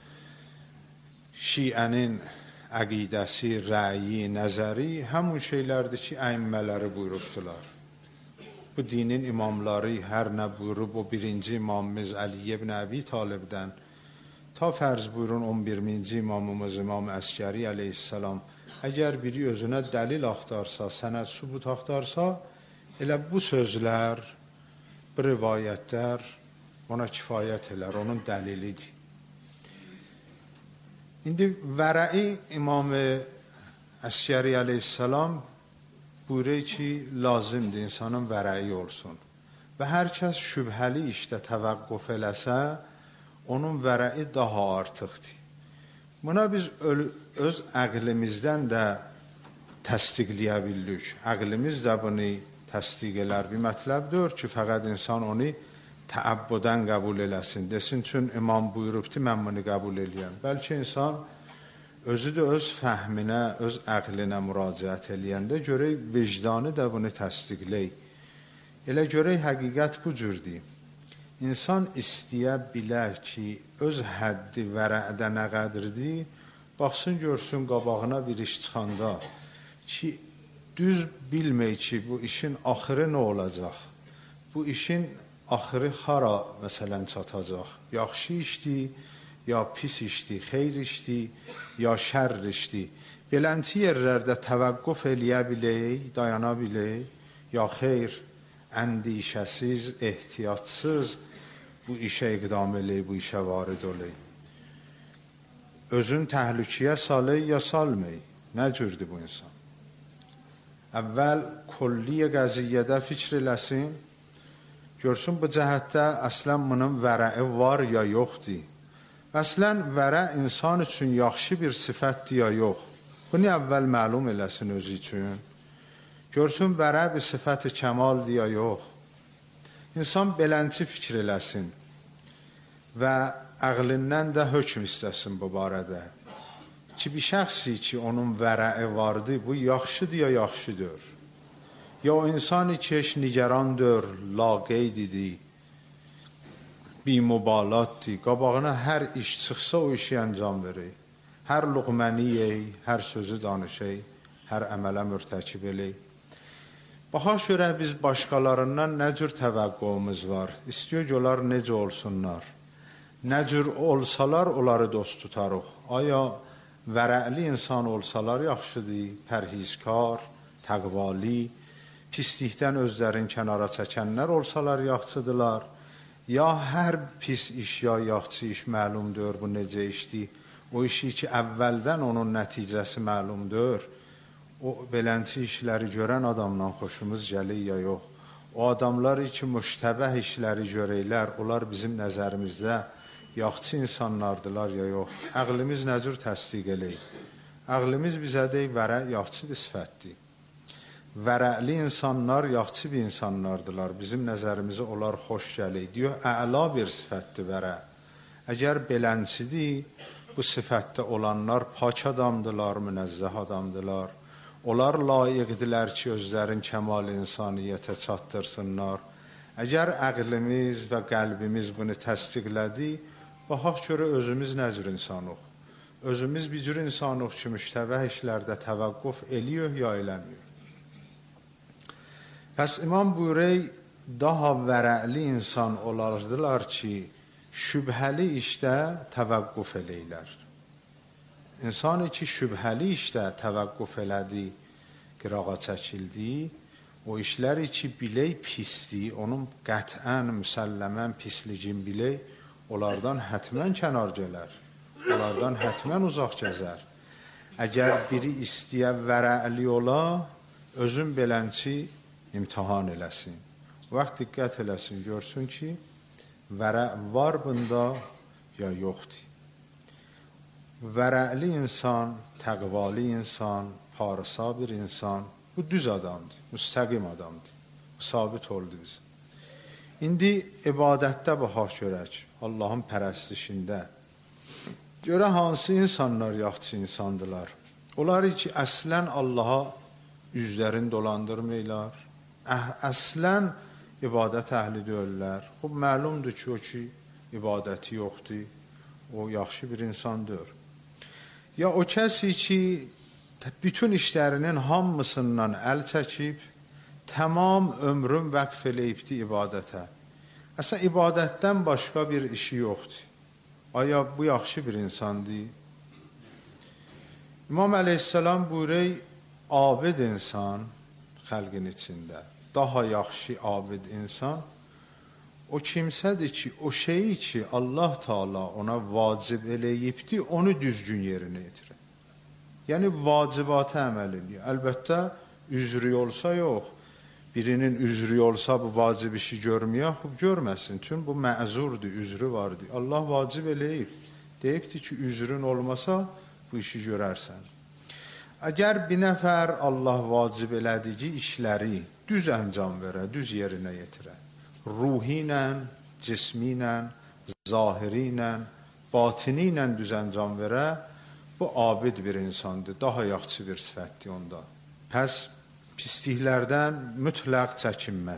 şiənin əqidəsi, rəyi, nəzəri həmun şeylərdir ki, əimmələri buyurubdular. Bu dinin imamları hər nə buyurub, o birinci imamımız Əli ibn Əbi Talibdən, ta fərz buyurun on birinci imamımız İmam Əskəri əleyhissalam, əgər biri özünə dəlil axtarsa, sənəd subut axtarsa, elə bu sözlər, bu rivayətlər ona kifayət elər, onun dəlilidir. İndi vərəi İmam Əskəri əleyhissalam buyuruyor ki, lazımdır insanın vərəyi olsun. Və hər kəs şübhəli işdə təvəqqüf eləsə, onun vərəyi daha artıqdır. Buna biz öz əqlimizdən də təsdiqləyə bildik. Əqlimiz də bunu təsdiq elər. Bir mətləbdir ki, fəqət insan onu təəbbudən qəbul eləsin. Desin, çün imam buyurubdur, mən bunu qəbul eləyəm. Bəlkə insan özü də öz fəhminə, öz əqlinə müraciət eləyəndə görək, vicdanı da bunu təsdiqləyir. Elə görək, həqiqət bu cürdür. İnsan istəyə bilər ki, öz həddi vərədə nə qədrdir, baxsın, görsün qabağına bir iş çıxanda ki, düz bilmək ki, bu işin axırı nə olacaq, bu işin axırı hara məsələn çatacaq? Yaxşı işdi, ya pis işdi, xeyr işdi, ya şər işdi? Beləncə yerlərdə təvəqqüf eləyə bilək, dayana bilək, ya xeyr, əndişəsiz, ehtiyatsız bu işə iqdam eləyək, bu işə varid olək. Özün təhlükəyə salək, ya salmayıq. Nə cürdür bu insan? Əvvəl kulli qəziyyədə fikr eləsin, görsün bu cəhətdə əslən bunun vərəi var ya yoxdur. Əslən vərə insan üçün yaxşı bir sifətdir ya yox. Bunu əvvəl məlum eləsin özü üçün. Görsün vərə bir sifət-i kəmaldir ya yox. İnsan belənçi fikr eləsin və əqlindən də hökm istəsin bu barədə. Ki bir şəxsi ki onun vərəi vardır, bu yaxşıdır ya yaxşıdır. Ya o insani ki heç nigerandır, laqeydidir, bimubalatdır, qabağına hər iş çıxsa o işi əncam verir. Hər luqməni yeyək, hər sözü danışay, hər əmələ mürtəkib eləyik. Baxaq görək biz başqalarından nə cür təvəqqümüz var. İstiyor ki onlar necə olsunlar. Nə cür olsalar onları dost tutarıq. Aya vərəli insan olsalar yaxşıdır, pərhizkar, təqvali, pislikdən özlərin kənara çəkənlər olsalar yaxşıdırlar. Ya hər pis iş ya yaxşı iş məlumdur, bu necə işdir. O işi ki əvvəldən onun nəticəsi məlumdur. O belənçi işləri görən adamdan xoşumuz gəlir ya yox. O adamlar ki müştəbəh işləri görəklər, onlar bizim nəzərimizdə yaxşı insanlardılar ya yox. Əqlimiz nə cür təsdiq eləyik? Əqlimiz bizə deyik, vərə yaxşı bir sifətdir. Vərəli insanlar yaxşı bir insanlardılar. Bizim nəzərimizə onlar xoş gəlir. Diyor, əla bir sifətdir vərə. Əgər belənçidir, bu sifətdə olanlar pak adamdılar, münəzzəh adamdılar. Onlar layiqdilər ki, özlərin kəmal insaniyyətə çatdırsınlar. Əgər əqlimiz və qəlbimiz bunu təsdiqlədi, baxaq görə özümüz nə cür insanıq? Özümüz bir cür insanıq ki, müştəbəh işlərdə təvəqqüf eləyir ya eləmir. Pəs İmam buyurur, daha vərəli insan olardılar ki, şübhəli işdə təvəqqüf eləyirlər. İnsanı ki, şübhəli işdə təvəqqüf elədi, qırağa çəkildi, o işləri ki, bilək pisdir, onun qətən, müsəlləmən pisligin bilək, onlardan hətmən kənar gələr, onlardan hətmən uzaq gəzər. Əgər biri istəyə vərəli ola, özün belənçi imtihan eləsin. Vaxt diqqət eləsin, görsün ki, vərə var bunda ya yoxdur. Vərəli insan, təqvali insan, parisa bir insan, bu düz adamdır, müstəqim adamdır. Bu sabit oldu bizim. İndi ibadətdə baxaq görək, Allahın pərəstişində. Görə hansı insanlar yaxşı insandılar? Onlar ki, əslən Allaha üzlərini dolandırmayırlar, əslən ibadət əhli deyirlər. Bu məlumdur ki, o ki, ibadəti yoxdur, o yaxşı bir insandır. Ya o kəsi ki, bütün işlərinin hamısından əl çəkib, tamam ömrün vəqf eləyibdi ibadətə. Əslən, ibadətdən başqa bir işi yoxdur. Aya bu yaxşı bir insandır? İmam əleyhissalam buyurur, abid insan xəlqin içində, daha yaxşı abid insan, o kimsədir ki, o şeyi ki, Allah Taala ona vacib eləyibdi, onu düzgün yerinə yetirir. Yəni, vacibata əməl edir. Əlbəttə, üzrü olsa yox. Birinin üzrü olsa bu vacib işi görməyək, görməsin. Çünki bu məzurdur, üzrü vardır. Allah vacib eləyib. Deyibdir ki, üzrün olmasa bu işi görərsən. Əgər bir nəfər Allah vacib elədiyi işləri düz əncam verə, düz yerinə yetirə, ruhi ilə, cismi ilə, zahiri ilə, batini ilə düz əncam verə, bu abid bir insandır, daha yaxşı bir sifətdir onda. Pəs pisliklərdən mütləq çəkinməz.